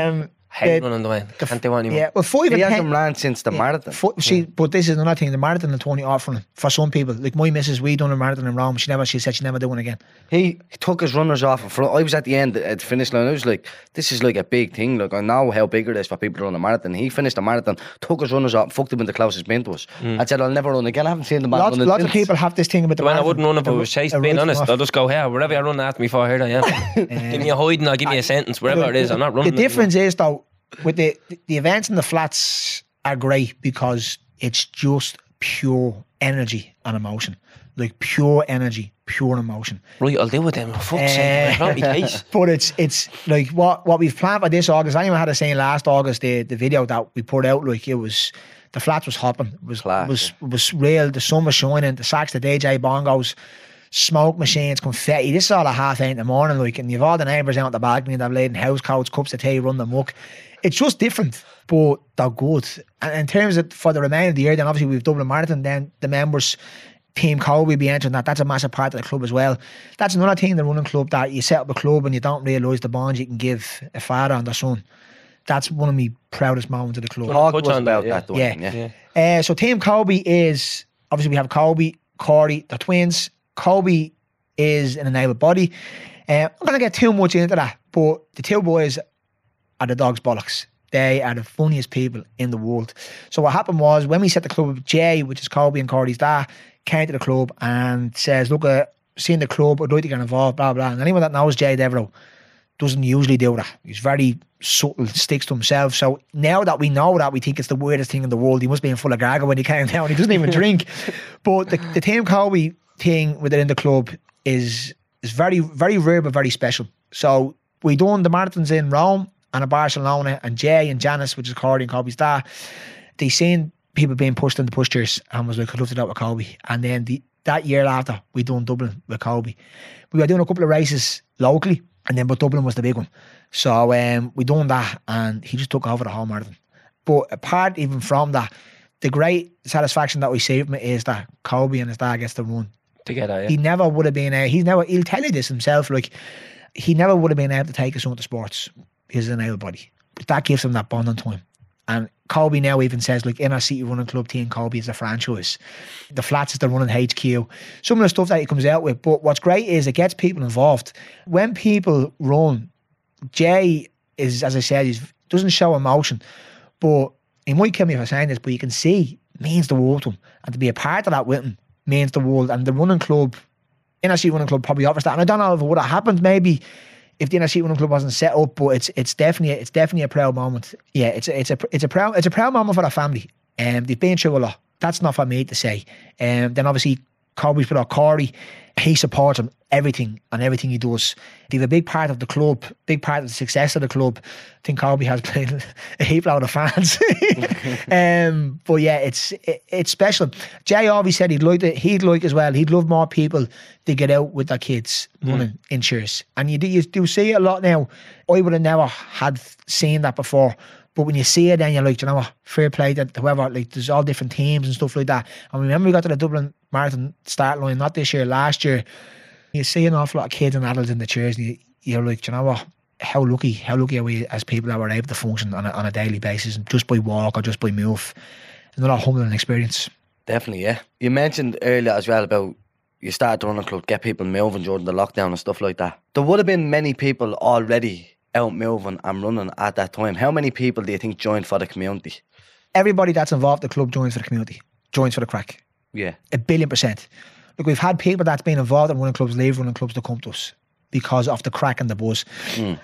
Hate running the way. Can't do anymore. Yeah, well, 5 He and 10. hasn't ran since the marathon. But this is another thing. The marathon is 20 off running for some people. Like my missus, we done a marathon in Rome. She said she never do one again. He took his runners off in front. I was at the end at the finish line. I was like, this is like a big thing. Like, I know how big it is for people to run a marathon. He finished the marathon, took his runners off, fucked him in the closest bin to us. I said, I'll never run again. I haven't seen the man Lots running of since. people have this thing about the When I marathon. wouldn't run if I was chased, being honest. I'll just go here. Wherever I run at me for, here I am. Give me a hiding, I'll give you a sentence. Wherever it is, I'm not running. The difference is though, with the events in the flats are great because it's just pure energy and emotion. Like pure energy, pure emotion. Right, I'll deal with them. Fuck's sake. Not me case. But it's like what we've planned for this August. I even had a saying last August, the video that we put out, like it was the flats was hopping. It was Class, it was real, the sun was shining, the sax, the DJ bongos, smoke machines, confetti. This is all at 8:30 in the morning, like, and you've all the neighbours out the balcony and they're laying house coats, cups of tea, run the muck. It's just different, but they're good. And in terms of for the remainder of the year, then obviously we've Dublin Marathon, then the members, Team Kobe will be entering that. That's a massive part of the club as well. That's another thing in the running club, that you set up a club and you don't realise the bonds you can give a father and their son. That's one of my proudest moments of the club. Talk Touch to us on that, about that, Yeah. Dwayne. Yeah. So Team Kobe is, obviously we have Kobe, Corey, the twins. Kobe is an enabled body. I'm not going to get too much into that, but the two boys are the dog's bollocks. They are the funniest people in the world. So what happened was, when we set the club up, Jay, which is Kobe and Corey's dad, came to the club and says, look, seeing the club, I'd like to get involved, blah, blah. And anyone that knows Jay Devereux doesn't usually do that. He's very subtle, sticks to himself. So now that we know that, we think it's the weirdest thing in the world. He must be in full of gaga when he came down. He doesn't even drink. But the Team Kobe thing within the club is very, very rare but very special. So we done the marathons in Rome and in Barcelona, and Jay and Janice, which is Corey and Kobe's dad, they seen people being pushed into pushchairs and was like, I'd love to do that with Kobe. And then that year after, we done Dublin with Kobe. We were doing a couple of races locally, and then but Dublin was the big one. So we done that, and he just took over the whole marathon. But apart even from that, the great satisfaction that we see from it is that Kobe and his dad gets to run Together, yeah. He never would have been he'll tell you this himself, like he never would have been able to take his son to sports because he's an able body. But that gives him that bonding time. And Colby now even says, like, Inner City Running Club Team Colby is a franchise. The Flats is the running HQ. Some of the stuff that he comes out with. But what's great is it gets people involved. When people run, Jay is, as I said, he doesn't show emotion. But he might kill me for saying this, but you can see it means the world to him. And to be a part of that with him means the world. And the running club, Inner City Running Club probably offers that. And I don't know if it would have happened maybe if the Inner City Running Club wasn't set up, but it's definitely a proud moment. Yeah, it's a proud moment for the family. They've been through a lot. That's not for me to say. Then obviously Colby's brother Corey, he supports him everything he does. They've a big part of the club, big part of the success of the club. I think Colby has played a heap load of fans. But yeah, it's special. Jay always said he'd like as well. He'd love more people to get out with their kids running in cheers. And you do see it a lot now. I would have never had seen that before. But when you see it, then you're like, you know what, fair play to whoever, like there's all different teams and stuff like that. And remember we got to the Dublin Marathon start line, not this year, last year. You see an awful lot of kids and adults in the chairs and you're like, you know what, how lucky are we as people that were able to function on a daily basis and just by walk or just by move. Another humbling experience. Definitely, yeah. You mentioned earlier as well about you started the running club, get people moving during the lockdown and stuff like that. There would have been many people already out moving and running at that time. How many people do you think joined for the community? Everybody that's involved in the club joins for the community, joins for the crack. Yeah. 1,000,000,000%. Look, we've had people that's been involved in running clubs, leave running clubs to come to us because of the crack and the buzz. And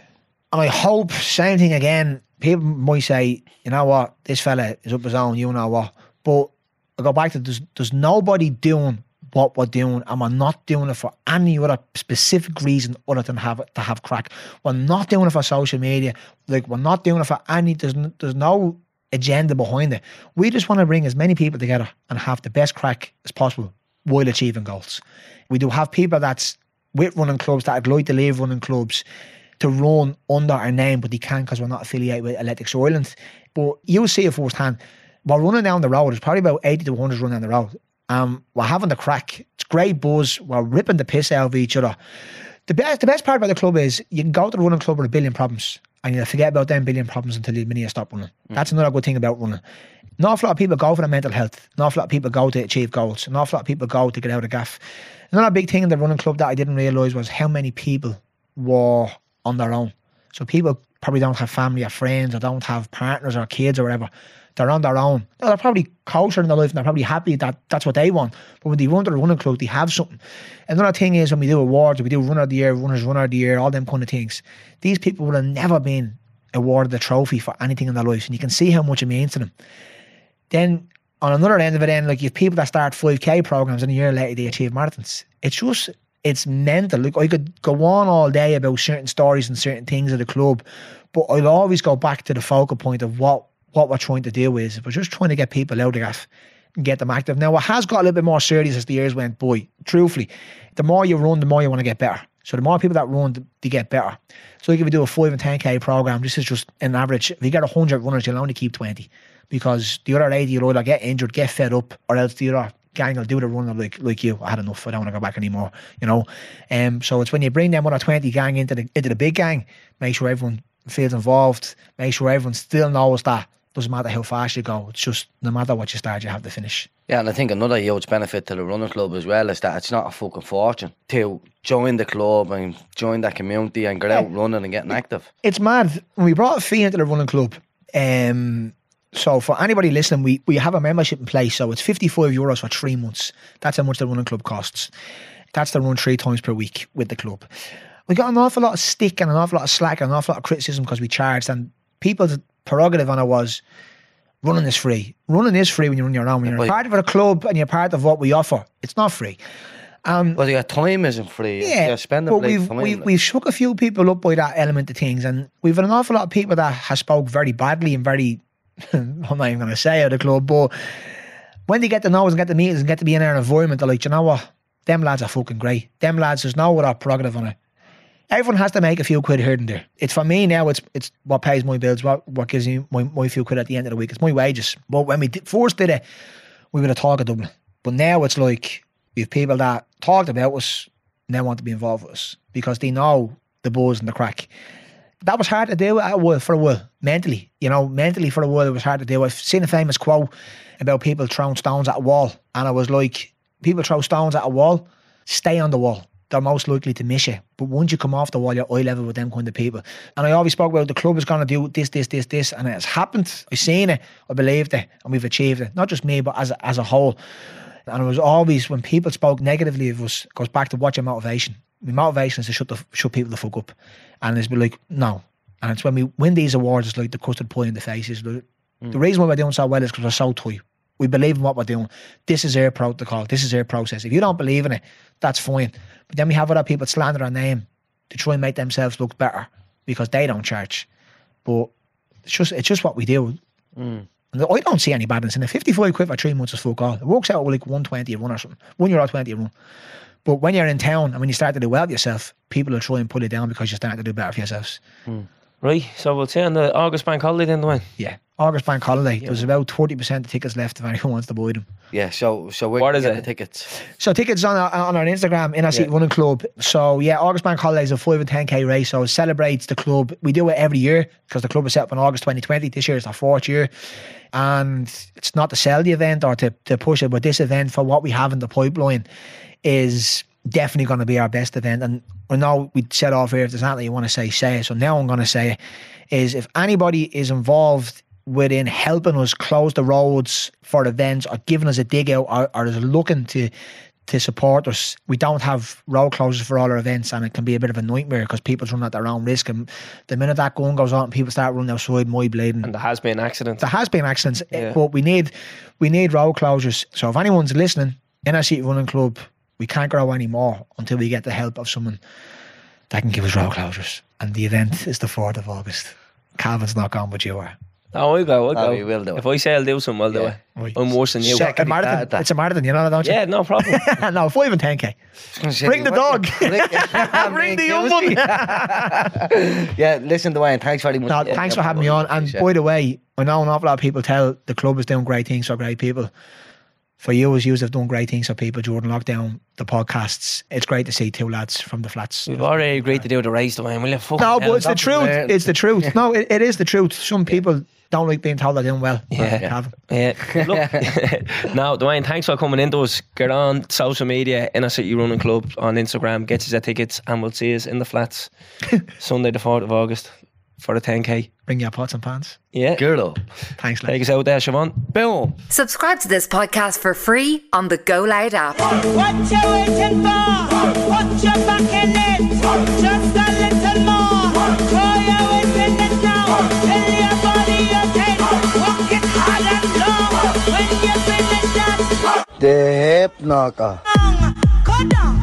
I hope, same thing again, people might say, you know what, this fella is up his own, you know what. But I go back to there's nobody doing what we're doing, and we're not doing it for any other specific reason other than to have crack. We're not doing it for social media. Like, we're not doing it for any, there's no agenda behind it. We just want to bring as many people together and have the best crack as possible while achieving goals. We do have people that's with running clubs that would like to leave running clubs to run under our name, but they can't because we're not affiliated with Athletics Ireland. But you'll see it firsthand. We're running down the road. There's probably about 80 to 100 running down the road. We're having the crack. It's great buzz. We're ripping the piss out of each other. The best part about the club is you can go to the running club with 1 billion problems and you'll forget about them 1 billion problems until you stop running. That's another good thing about running. An awful lot of people go for their mental health. An awful lot of people go to achieve goals. An awful lot of people go to get out of gaff. Another big thing in the running club that I didn't realise was how many people were on their own. So people probably don't have family or friends or don't have partners or kids or whatever. They're on their own. Now, they're probably kosher in their life and they're probably happy that that's what they want. But when they run to the running club, they have something. Another thing is when we do awards, we do runner of the year, runner of the year, all them kind of things. These people would have never been awarded a trophy for anything in their lives, and you can see how much it means to them. Then on another end of it, then like you have people that start 5k programs and a year later they achieve marathons. It's mental. Like I could go on all day about certain stories and certain things of the club, but I'll always go back to the focal point of what we're trying to do is we're just trying to get people out of gaff and get them active. Now, it has got a little bit more serious as the years went by. Truthfully, the more you run, the more you want to get better. So the more people that run, they get better. So like if you do a 5 and 10k program, this is just an average. If you get 100 runners, you'll only keep 20 because the other 80 will either get injured, get fed up, or else the other gang will do the runner like you. I had enough. I don't want to go back anymore. You know. So it's when you bring them other 20 gang into the big gang, make sure everyone feels involved. Make sure everyone still knows that. Doesn't matter how fast you go, it's just no matter what you start, you have to finish. Yeah, and I think another huge benefit to the running club as well is that it's not a fucking fortune to join the club and join that community and get out running and getting active. It's mad. When we brought a fee into the running club, so for anybody listening, we have a membership in place, so it's €55 for 3 months. That's how much the running club costs. That's to run 3 times per week with the club. We got an awful lot of stick and an awful lot of slack and an awful lot of criticism because we charged, and people's prerogative on it was running is free. Running is free when you run your own. When you're part of a club and you're part of what we offer, it's not free. Well, your time isn't free. Yeah, you're spending but we've shook a few people up by that element of things, and we've had an awful lot of people that have spoke very badly and very, I'm not even going to say at the club, but when they get to know us and get to meet us and get to be in our environment, they're like, you know what, them lads are fucking great. Them lads, there's no other prerogative on it. Everyone has to make a few quid here and there. It's for me now, it's what pays my bills, what gives me my few quid at the end of the week. It's my wages. But when we first did it, we would have talked of Dublin. But now it's like, we have people that talked about us and they want to be involved with us because they know the buzz and the crack. that was hard to do for a while, mentally. You know, mentally for a while it was hard to do. I've seen a famous quote about people throwing stones at a wall, and I was like, people throw stones at a wall, stay on the wall. They're most likely to miss you. But once you come off the wall, you're eye level with them kind of people. And I always spoke about the club is going to do this, and it has happened. I've seen it, I believed it, and we've achieved it. Not just me, but as a whole. And it was always, when people spoke negatively of us, goes back to what's your motivation. My motivation is to shut people the fuck up. And it's been like, no. And it's when we win these awards, it's like the custard pie in the faces. The reason why we're doing so well is because we're so tight. We believe in what we're doing. This is our protocol. This is our process. If you don't believe in it, that's fine. But then we have other people slander our name to try and make themselves look better because they don't charge. But it's just what we do. And I don't see any badness in it. 55 quid for 3 months is fuck all. It works out like 120 a run or something. €1.20 a run. But when you're in town and when you start to do well for yourself, people will try and pull you down because you're starting to do better for yourselves. Right, so we'll see on the August bank holiday then, Dwayne. Yeah, August bank holiday. There's about 30% of tickets left if anyone wants to buy them. Yeah, so where What do is you get it? the tickets? So tickets on our Instagram, Inner City Running Club. So yeah, August Bank Holiday is a 5 and 10k race. So it celebrates the club. We do it every year because the club was set up in August 2020. This year is our 4th year. And it's not to sell the event or to push it, but this event, for what we have in the pipeline, is definitely going to be our best event. And I know we said off here, if there's anything you want to say it. So now I'm going to say it, is if anybody is involved within helping us close the roads for events or giving us a dig out or is looking to support us, we don't have road closures for all our events, and it can be a bit of a nightmare because people's running at their own risk, and the minute that gun goes on and people start running outside, my bleeding. And there has been accidents. There has been accidents, but we need road closures. So if anyone's listening, Inner City Running Club, we can't grow anymore until we get the help of someone that can give us road closures. And the event is the 4th of August. Calvin's not gone, but you are. Oh, I'll go. we will do it. If I say I'll do something, I'll do it. Right. I'm worse than you. So, a marathon. It's a marathon, you know that, don't you? Yeah, no problem. No, 5 and 10k. Bring the dog. Bring the young one. Yeah, listen, Dwayne, thanks very much. No, thanks for having me on. And by the way, I know an awful lot of people tell the club is doing great things for great people. For you have done great things for people during lockdown, the podcasts. It's great to see 2 lads from the flats. We've already agreed to do the race, Dwayne. Will you fucking No, hell, but it's the stop truth. it. It's the truth. No, it is the truth. Some people don't like being told they're doing well. Yeah. Calvin. Yeah. Look, now, Dwayne, thanks for coming into us. Get on social media, Inner City Running Club on Instagram, get us the tickets, and we'll see us in the flats Sunday the 4th of August for the 10k. Bring your pots and pans. Yeah. Girl up. Thanks, Take lad. us out there, Siobhan. Boom. Subscribe to this podcast for free on the Go Loud app. What you waiting for? Put your back in it. Just a little more. Throw your weight in it now. Tell your body okay. Walk it hard and long. When you finish that The hip knocker. song, go down.